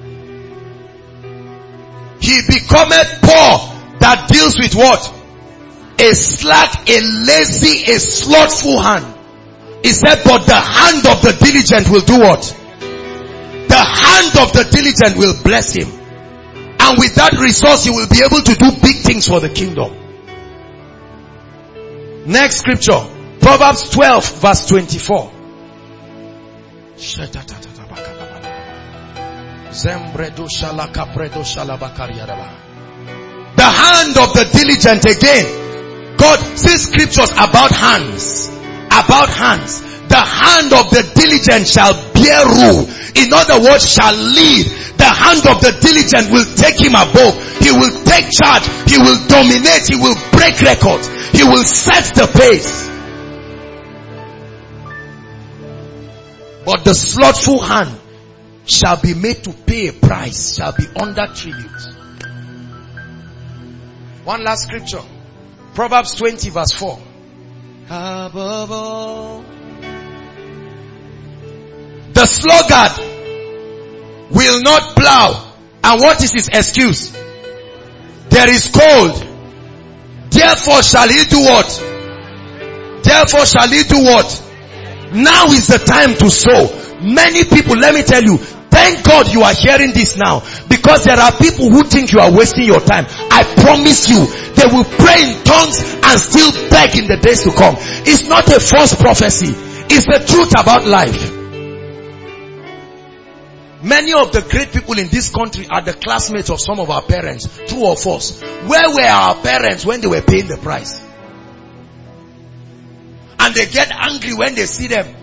He becometh poor that deals with what? A slack, a lazy, a slothful hand. He said, but the hand of the diligent will do what? The hand of the diligent will bless him. And with that resource, he will be able to do big things for the kingdom. Next scripture. Proverbs 12 verse 24. The hand of the diligent again. God says scriptures about hands. About hands. The hand of the diligent shall bear rule. In other words, shall lead. The hand of the diligent will take him above. He will take charge. He will dominate. He will break records. He will set the pace. But the slothful hand shall be made to pay a price. Shall be under tribute. One last scripture. Proverbs 20 verse 4. Above all, the sluggard will not plow. And what is his excuse? There is cold. Therefore shall he do what? Therefore shall he do what? Now is the time to sow. Many people, let me tell you, thank God you are hearing this now. Because there are people who think you are wasting your time. I promise you, they will pray in tongues and still beg in the days to come. It's not a false prophecy. It's the truth about life. Many of the great people in this country are the classmates of some of our parents. True or false? Where were our parents when they were paying the price? And they get angry when they see them.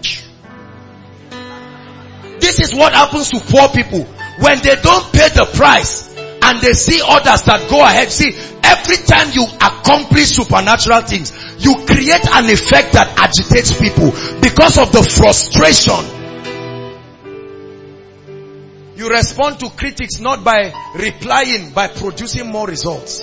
This is what happens to poor people. When they don't pay the price and they see others that go ahead. See, every time you accomplish supernatural things, you create an effect that agitates people because of the frustration. You respond to critics not by replying, by producing more results.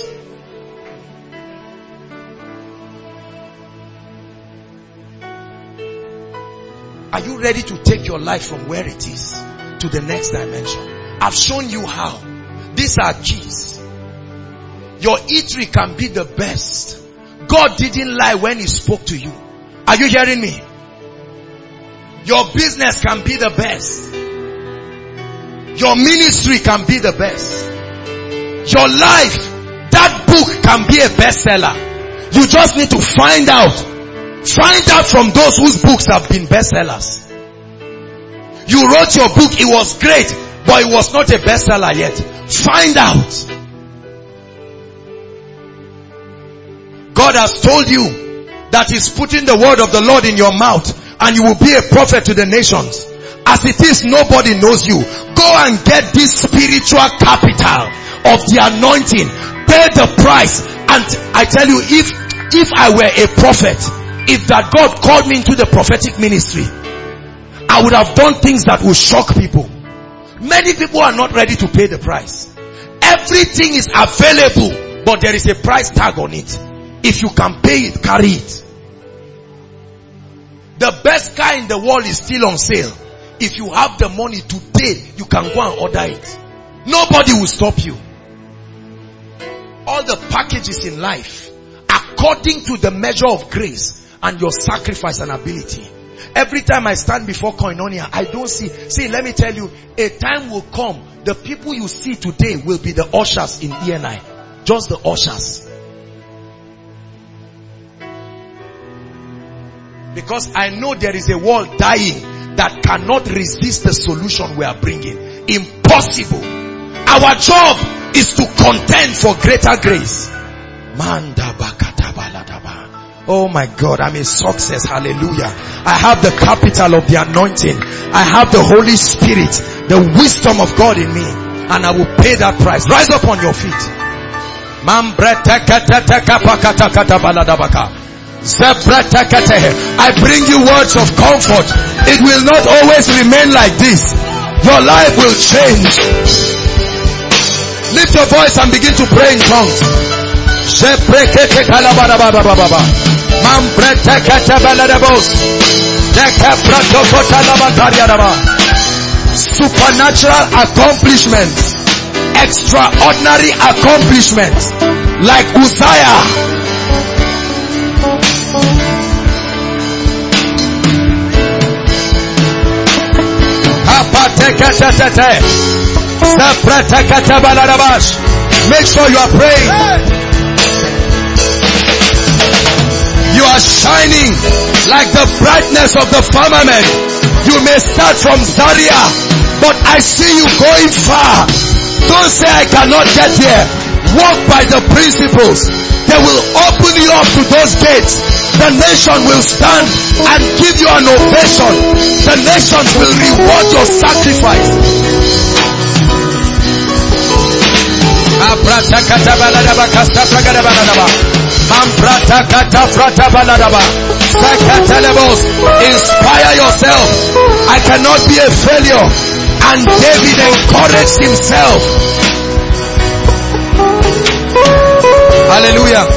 Are you ready to take your life from where it is to the next dimension? I've shown you how. These are keys. Your eatery can be the best. God didn't lie when he spoke to you. Are you hearing me? Your business can be the best. Your ministry can be the best. Your life, that book can be a bestseller. You just need to find out. Find out from those whose books have been bestsellers. You wrote your book, it was great, but it was not a bestseller yet. Find out. God has told you that he's putting the word of the Lord in your mouth and you will be a prophet to the nations. As it is, nobody knows you. Go and get this spiritual capital of the anointing. Pay the price. And I tell you, if I were a prophet, if that God called me into the prophetic ministry, I would have done things that would shock people. Many people are not ready to pay the price. Everything is available, but there is a price tag on it. If you can pay it, carry it. The best car in the world is still on sale. If you have the money today, you can go and order it. Nobody will stop you. All the packages in life, according to the measure of grace and your sacrifice and ability. Every time I stand before Koinonia, I don't see, let me tell you, a time will come, the people you see today will be the ushers in ENI. Just the ushers. Because I know there is a world dying that cannot resist the solution we are bringing. Impossible. Our job is to contend for greater grace. Oh my God, I'm a success. Hallelujah. I have the capital of the anointing. I have the Holy Spirit, the wisdom of God in me. And I will pay that price. Rise up on your feet. I bring you words of comfort. It will not always remain like this. Your life will change. Lift your voice and begin to pray in tongues. Supernatural accomplishments, extraordinary accomplishments, like Uzziah. Make sure you are praying. You are shining like the brightness of the firmament. You may start from Zaria, but I see you going far. Don't say I cannot get here. Walk by the principles. They will open you up to those gates. The nation will stand and give you an ovation. The nations will reward your sacrifice. Inspire yourself. I cannot be a failure. And David encouraged himself. Hallelujah.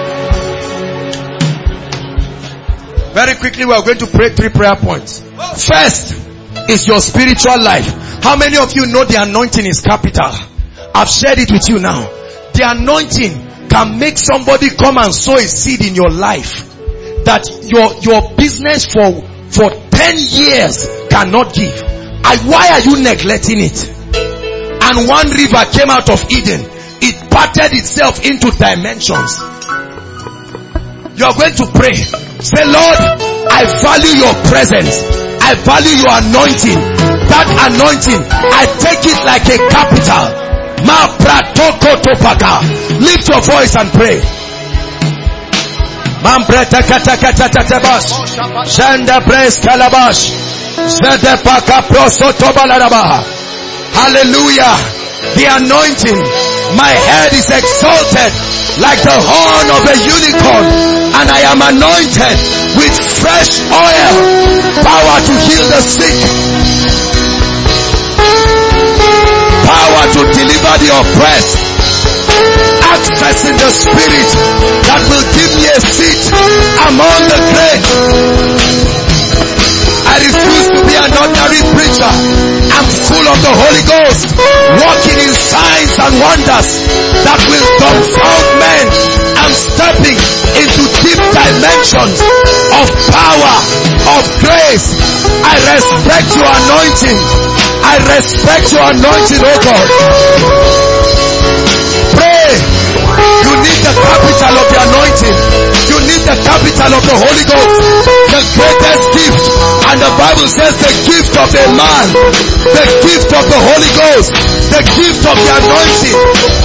Very quickly we are going to pray 3 prayer points. First is your spiritual life. How many of you know the anointing is capital? I've shared it with you now. The anointing can make somebody come and sow a seed in your life that your business for 10 years cannot give. And why are you neglecting it? And one river came out of Eden. It parted itself into dimensions. You are going to pray. Say, Lord, I value your presence. I value your anointing. That anointing, I take it like a capital. Lift your voice and pray. Hallelujah. The anointing. My head is exalted like the horn of a unicorn, and I am anointed with fresh oil, power to heal the sick, power to deliver the oppressed, access in the spirit that will give me a seat among the great. I refuse to be an ordinary preacher. I'm full of the Holy Ghost, walking in signs and wonders that will confound men. I'm stepping into deep dimensions of power, of grace. I respect your anointing. I respect your anointing, oh God. Pray. You need the capital of the anointing. You need the capital of the Holy Ghost. The greatest gift. And the Bible says the gift of a man, the gift of the Holy Ghost, the gift of the anointing.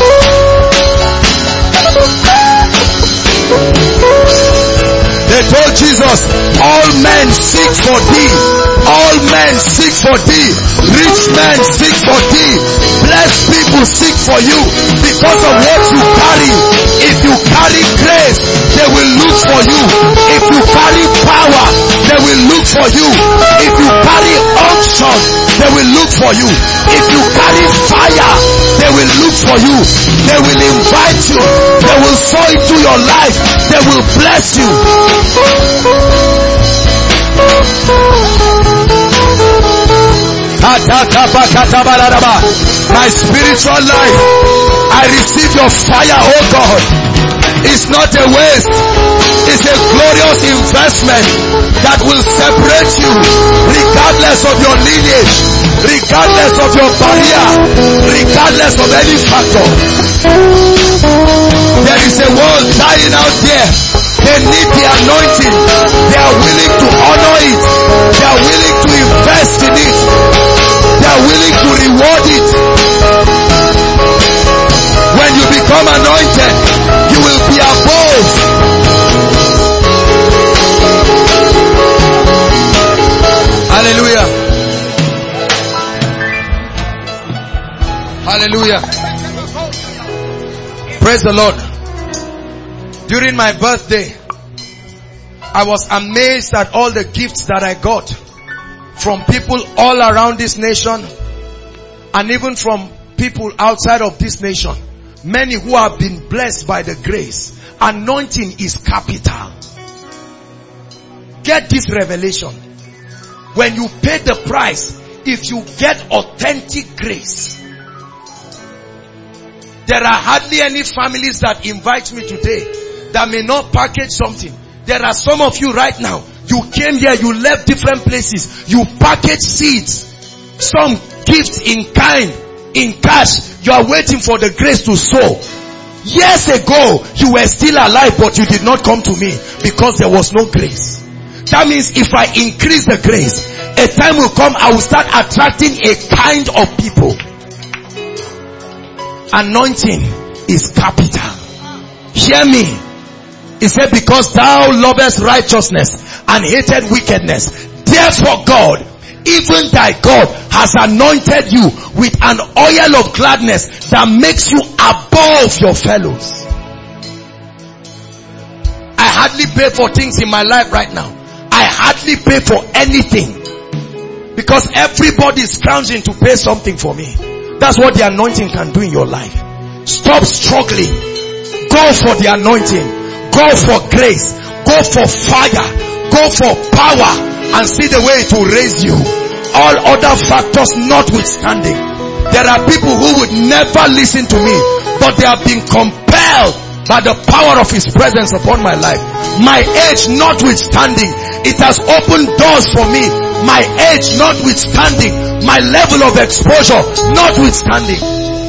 They told Jesus, all men seek for thee. All men seek for thee. Rich men seek for thee. Blessed people seek for you because of what you carry. If you carry grace, they will look for you. If you carry power, they will look for you. If you carry unction, they will look for you. If you carry fire, they will look for you. They will invite you. They will sow into your life. They will bless you. My spiritual life, I receive your fire, oh God. It's not a waste. It's a glorious investment that will separate you regardless of your lineage, regardless of your barrier, regardless of any factor. There is a world dying out there. They need the anointing. They are willing to honor it. They are willing to invest in it. They are willing to reward it. When you become anointed, you will be above. Hallelujah. Hallelujah. Praise the Lord. During my birthday, I was amazed at all the gifts that I got from people all around this nation and even from people outside of this nation. Many who have been blessed by the grace. Anointing is capital. Get this revelation. When you pay the price, if you get authentic grace. There are hardly any families that invite me today that may not package something. There are some of you right now, you came here, you left different places, you package seeds, some gifts in kind, in cash. You are waiting for the grace to sow. Years ago, you were still alive, but you did not come to me because there was no grace. That means if I increase the grace, a time will come I will start attracting a kind of people. Anointing is capital. Hear me. He said, because thou lovest righteousness and hated wickedness, therefore God, even thy God, has anointed you with an oil of gladness that makes you above your fellows. I hardly pay for things in my life right now. I hardly pay for anything because everybody is scrounging to pay something for me. That's what the anointing can do in your life. Stop struggling. Go for the anointing. Go for grace. Go for fire. Go for power and see the way it will raise you. All other factors notwithstanding. There are people who would never listen to me, but they have been compelled by the power of His presence upon my life. My age notwithstanding, it has opened doors for me. My age notwithstanding, my level of exposure notwithstanding.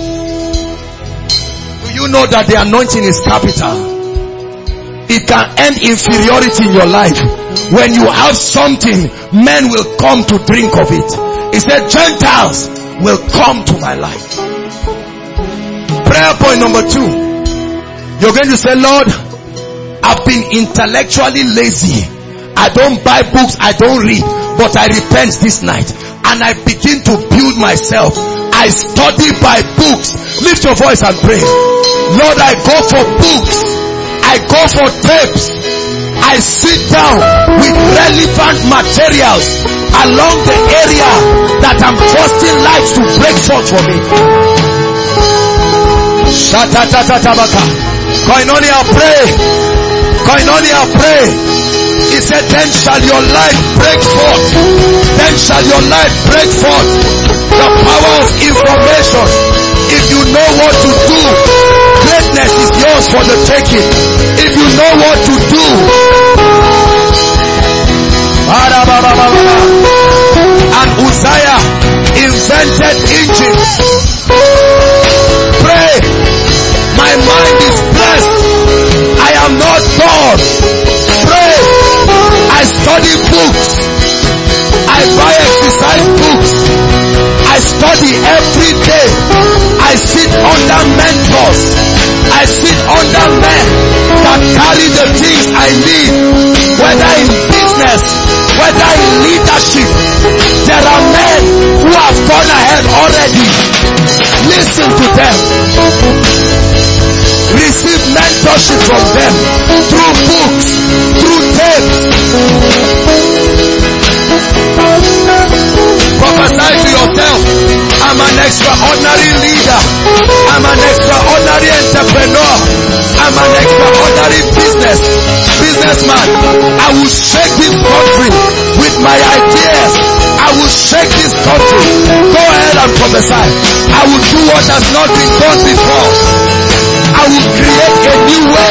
Do you know that the anointing is capital? It can end inferiority in your life. When you have something, men will come to drink of it. He said, Gentiles will come to my life. Prayer point number 2. You're going to say, Lord, I've been intellectually lazy. I don't buy books, I don't read, but I repent this night and I begin to build myself. I study by books. Lift your voice and pray. Lord, I go for books. I go for tapes. I sit down with relevant materials along the area that I'm trusting life to break forth for me. Shatatatata. Koinonia, pray. Koinonia, pray. He said, then shall your life break forth. Then shall your life break forth. The power of information. If you know what to do, greatness is yours for the taking. If you know what to do. And Uzziah invented engines. Pray. My mind is blessed. I am not God. Pray. I study books. I buy exercise books. I study every day. I sit under mentors. I sit under men that carry the things I need, whether in business, whether in leadership. There are men who have gone ahead already. Listen to them. Receive mentorship from them through books, through tapes. Prophesy to yourself. I'm an extraordinary leader. I'm an extraordinary entrepreneur. I'm an extraordinary businessman. I will shake this country with my ideas. I will shake this country. Go ahead and prophesy. I will do what has not been done before. I will create a new way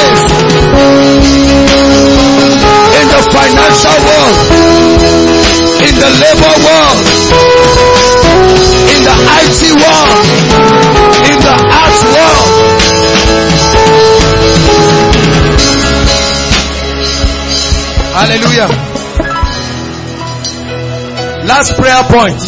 in the financial world, in the labor world, in the IT world, in the arts world. Last prayer point.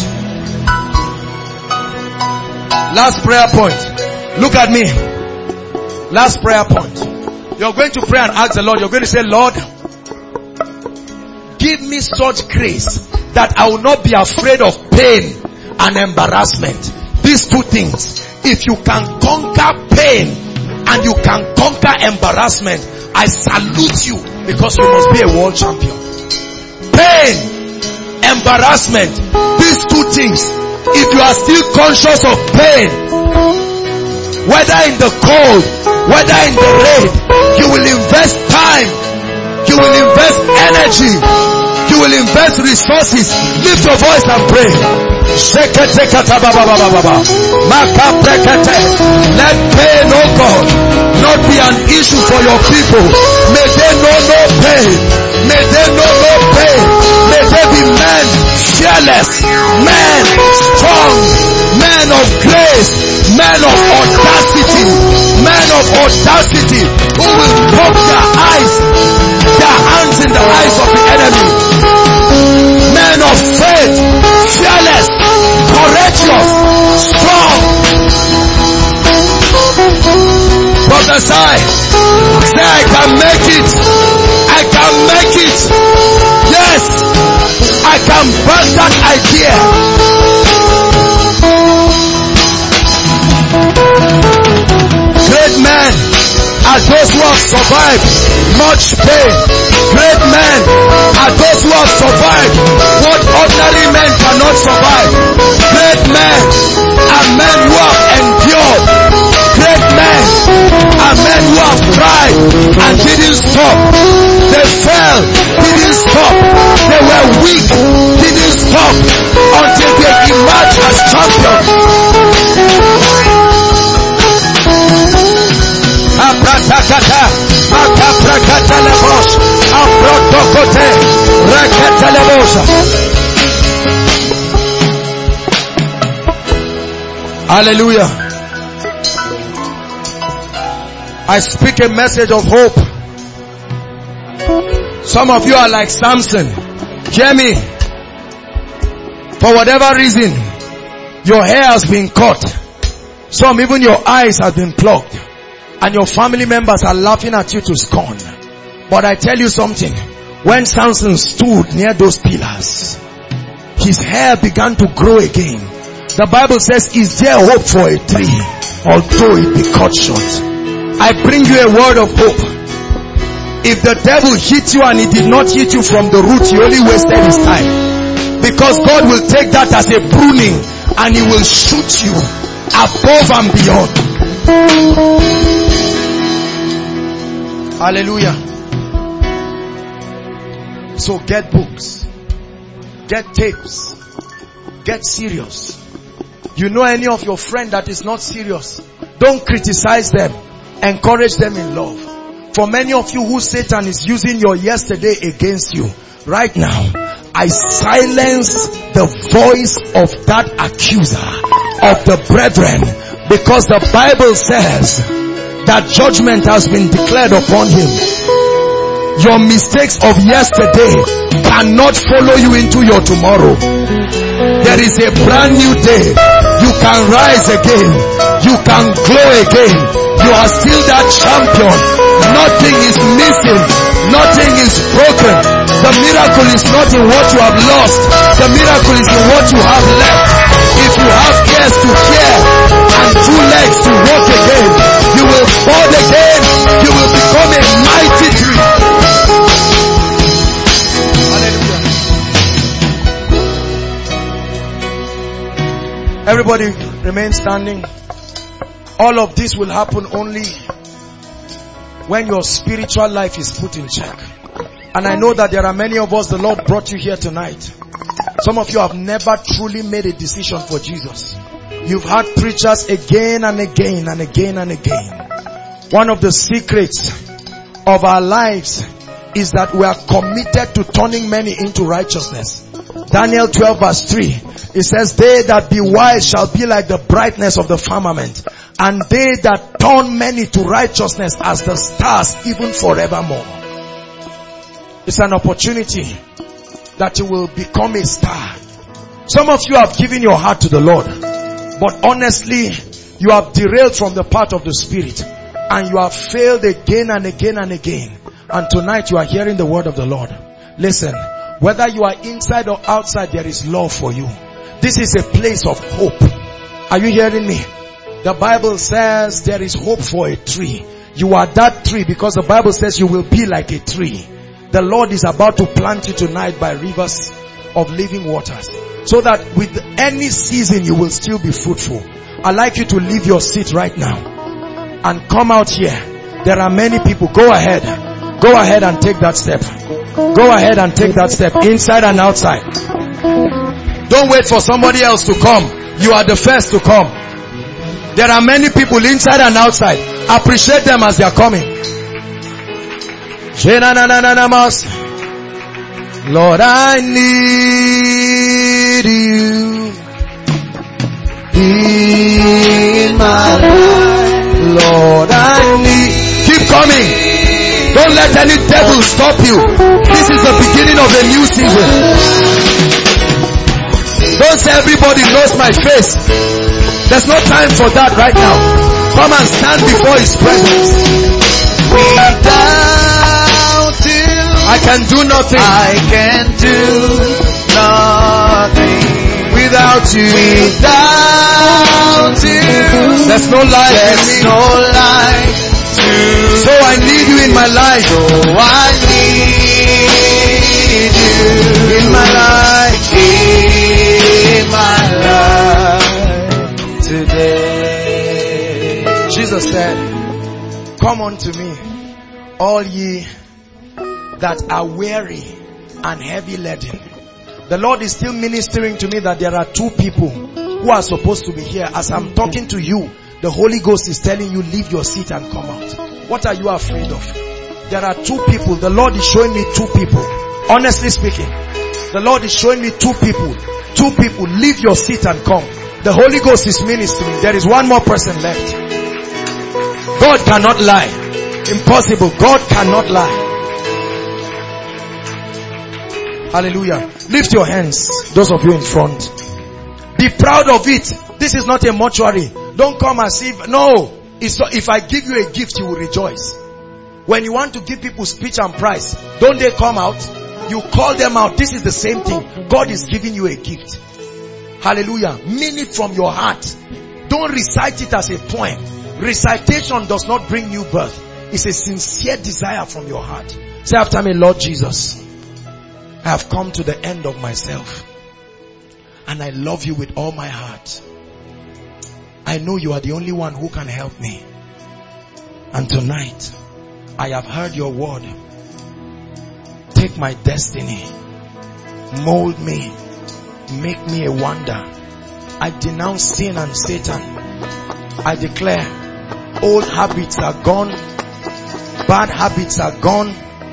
Last prayer point. Look at me. Last prayer point. You're going to pray and ask the Lord. You're going to say, Lord, give me such grace that I will not be afraid of pain and embarrassment. These two things. If you can conquer pain and you can conquer embarrassment, I salute you, because you must be a world champion. Pain, embarrassment, these two things. If you are still conscious of pain, whether in the cold, whether in the rain, you will invest time, you will invest energy, you will invest resources. Lift your voice and pray. Let pain, oh God, not be an issue for your people. May they know no pain. May they know no pain. May they be men fearless, men strong, men of grace, men of audacity, who will put their hands in the eyes of the enemy. Men of faith, fearless, courageous, strong. Prophesy. Say, I can make it. I can make it. Yes. I can burn that idea. Great men are those who have survived much pain. Great men are those who have survived what ordinary men cannot survive. Great men are men who have endured. Great men are men who have tried and didn't stop. They fell, didn't stop. They were weak, didn't stop until they emerged as champions. Hallelujah. I speak a message of hope. Some of you are like Samson. Hear me. For whatever reason, your hair has been cut. Some, even your eyes have been plucked. And your family members are laughing at you to scorn. But I tell you something. When Samson stood near those pillars, his hair began to grow again. The Bible says, is there hope for a tree, although it be cut short? I bring you a word of hope. If the devil hit you and he did not hit you from the root, he only wasted his time. Because God will take that as a pruning and he will shoot you above and beyond. Hallelujah. So get books, get tapes, get serious. You know any of your friend that is not serious, don't criticize them, encourage them in love. For many of you who Satan is using your yesterday against you, right now, I silence the voice of that accuser of the brethren, because the Bible says that judgment has been declared upon him. Your mistakes of yesterday cannot follow you into your tomorrow. There is a brand new day. You can rise again. You can glow again. You are still that champion. Nothing is missing. Nothing is broken. The miracle is not in what you have lost. The miracle is in what you have left. If you have ears to hear and 2 legs to walk again, you will fall again. You will become a mighty tree. Hallelujah. Everybody remain standing. All of this will happen only when your spiritual life is put in check. And I know that there are many of us, the Lord brought you here tonight. Some of you have never truly made a decision for Jesus. You've heard preachers again and again and again and again. One of the secrets of our lives is that we are committed to turning many into righteousness. Daniel 12 verse 3. It says, they that be wise shall be like the brightness of the firmament, and they that turn many to righteousness as the stars, even forevermore. It's an opportunity that you will become a star. Some of you have given your heart to the Lord, but honestly, you have derailed from the path of the Spirit, and you have failed again and again and again. And tonight you are hearing the word of the Lord. Listen, whether you are inside or outside, there is love for you. This is a place of hope. Are you hearing me? The Bible says there is hope for a tree. You are that tree because the Bible says you will be like a tree. The Lord is about to plant you tonight by rivers of living waters, so that with any season you will still be fruitful. I'd like you to leave your seat right now and come out here. There are many people. Go ahead and take that step. Go ahead and take that step, inside and outside. Don't wait for somebody else to come. You are the first to come. There are many people inside and outside. Appreciate them as they are coming. Lord, I need you in my life. Lord, I need. Keep coming. Don't let any devil stop you. This is the beginning of a new season. Don't say everybody knows my face. There's no time for that right now. Come and stand before His presence. Without you, I can do nothing. I can do nothing. Without you, there's no life. There's no life. So I need you in my life. So I need you in my life. In my life today. Jesus said, come unto me, all ye that are weary and heavy laden. The Lord is still ministering to me that there are two people who are supposed to be here. As I'm talking to you, the Holy Ghost is telling you, leave your seat and come out. What are you afraid of? There are two people. The Lord is showing me two people. Honestly speaking, the Lord is showing me two people. Two people. Leave your seat and come. The Holy Ghost is ministering. There is one more person left. God cannot lie. Impossible. God cannot lie. Hallelujah. Lift your hands, those of you in front. Be proud of it. This is not a mortuary. Don't come as if, no. If I give you a gift, you will rejoice. When you want to give people speech and prize, don't they come out? You call them out. This is the same thing. God is giving you a gift. Hallelujah. Mean it from your heart. Don't recite it as a poem. Recitation does not bring new birth. It's a sincere desire from your heart. Say after me, Lord Jesus, I have come to the end of myself, and I love you with all my heart. I know you are the only one who can help me. And tonight, I have heard your word. Take my destiny. Mold me. Make me a wonder. I denounce sin and Satan. I declare old habits are gone. Bad habits are gone.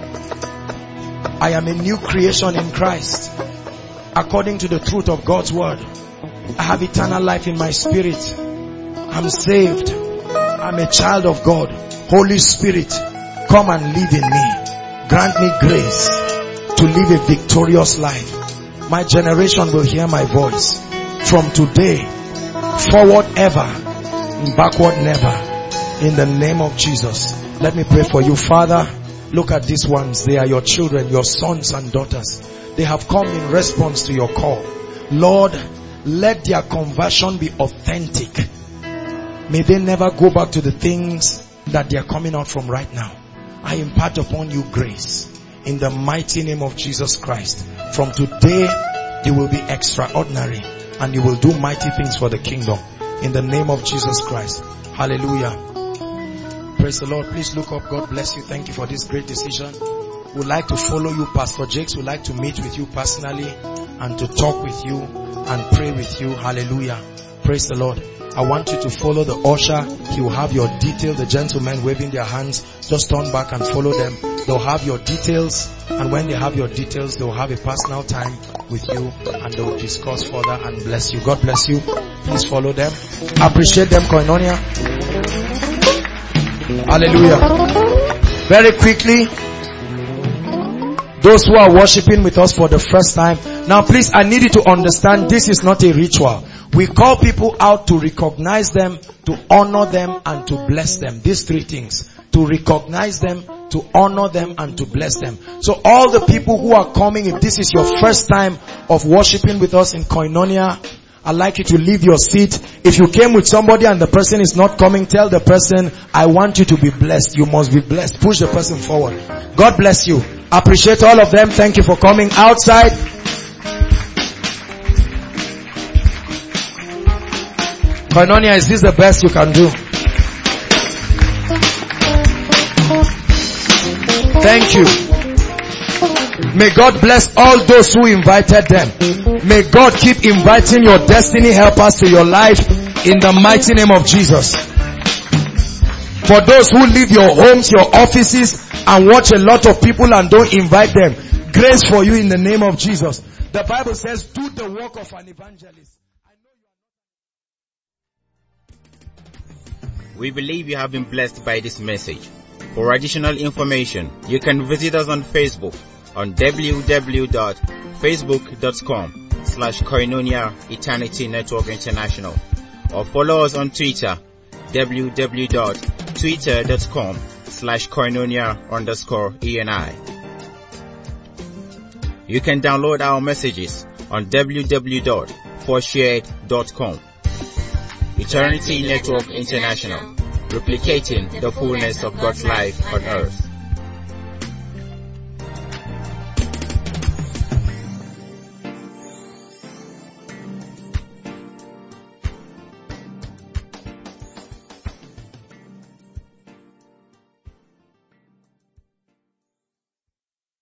I am a new creation in Christ. According to the truth of God's word, I have eternal life in my spirit. I'm saved. I'm a child of God. Holy Spirit, come and live in me. Grant me grace to live a victorious life. My generation will hear my voice. From today, forward ever, backward never. In the name of Jesus. Let me pray for you. Father, look at these ones. They are your children, your sons and daughters. They have come in response to your call. Lord, let their conversion be authentic. May they never go back to the things that they are coming out from right now. I impart upon you grace in the mighty name of Jesus Christ. From today, you will be extraordinary and you will do mighty things for the kingdom. In the name of Jesus Christ. Hallelujah. Praise the Lord. Please look up. God bless you. Thank you for this great decision. We'd like to follow you. Pastor Jakes would like to meet with you personally and to talk with you and pray with you. Hallelujah. Praise the Lord. I want you to follow the usher. He will have your details. The gentlemen waving their hands. Just turn back and follow them. They'll have your details. And when they have your details, they'll have a personal time with you. And they'll discuss further and bless you. God bless you. Please follow them. Appreciate them, Koinonia. Hallelujah. Very quickly. Those who are worshiping with us for the first time. Now please, I need you to understand this is not a ritual. We call people out to recognize them, to honor them, and to bless them. These three things. To recognize them, to honor them, and to bless them. So all the people who are coming, if this is your first time of worshiping with us in Koinonia, I'd like you to leave your seat. If you came with somebody and the person is not coming, tell the person, I want you to be blessed. You must be blessed. Push the person forward. God bless you. Appreciate all of them. Thank you for coming. Outside. Koinonia, is this the best you can do? Thank you. May God bless all those who invited them. May God keep inviting your destiny helpers to your life in the mighty name of Jesus. For those who leave your homes, your offices, and watch a lot of people and don't invite them, grace for you in the name of Jesus. The Bible says, do the work of an evangelist. We believe you have been blessed by this message. For additional information, you can visit us on Facebook on www.facebook.com/Koinonia Eternity Network International, or follow us on Twitter, www.twitter.com/Koinonia_ENI. You can download our messages on www.forshared.com. Eternity Network International, replicating the fullness of God's life on earth.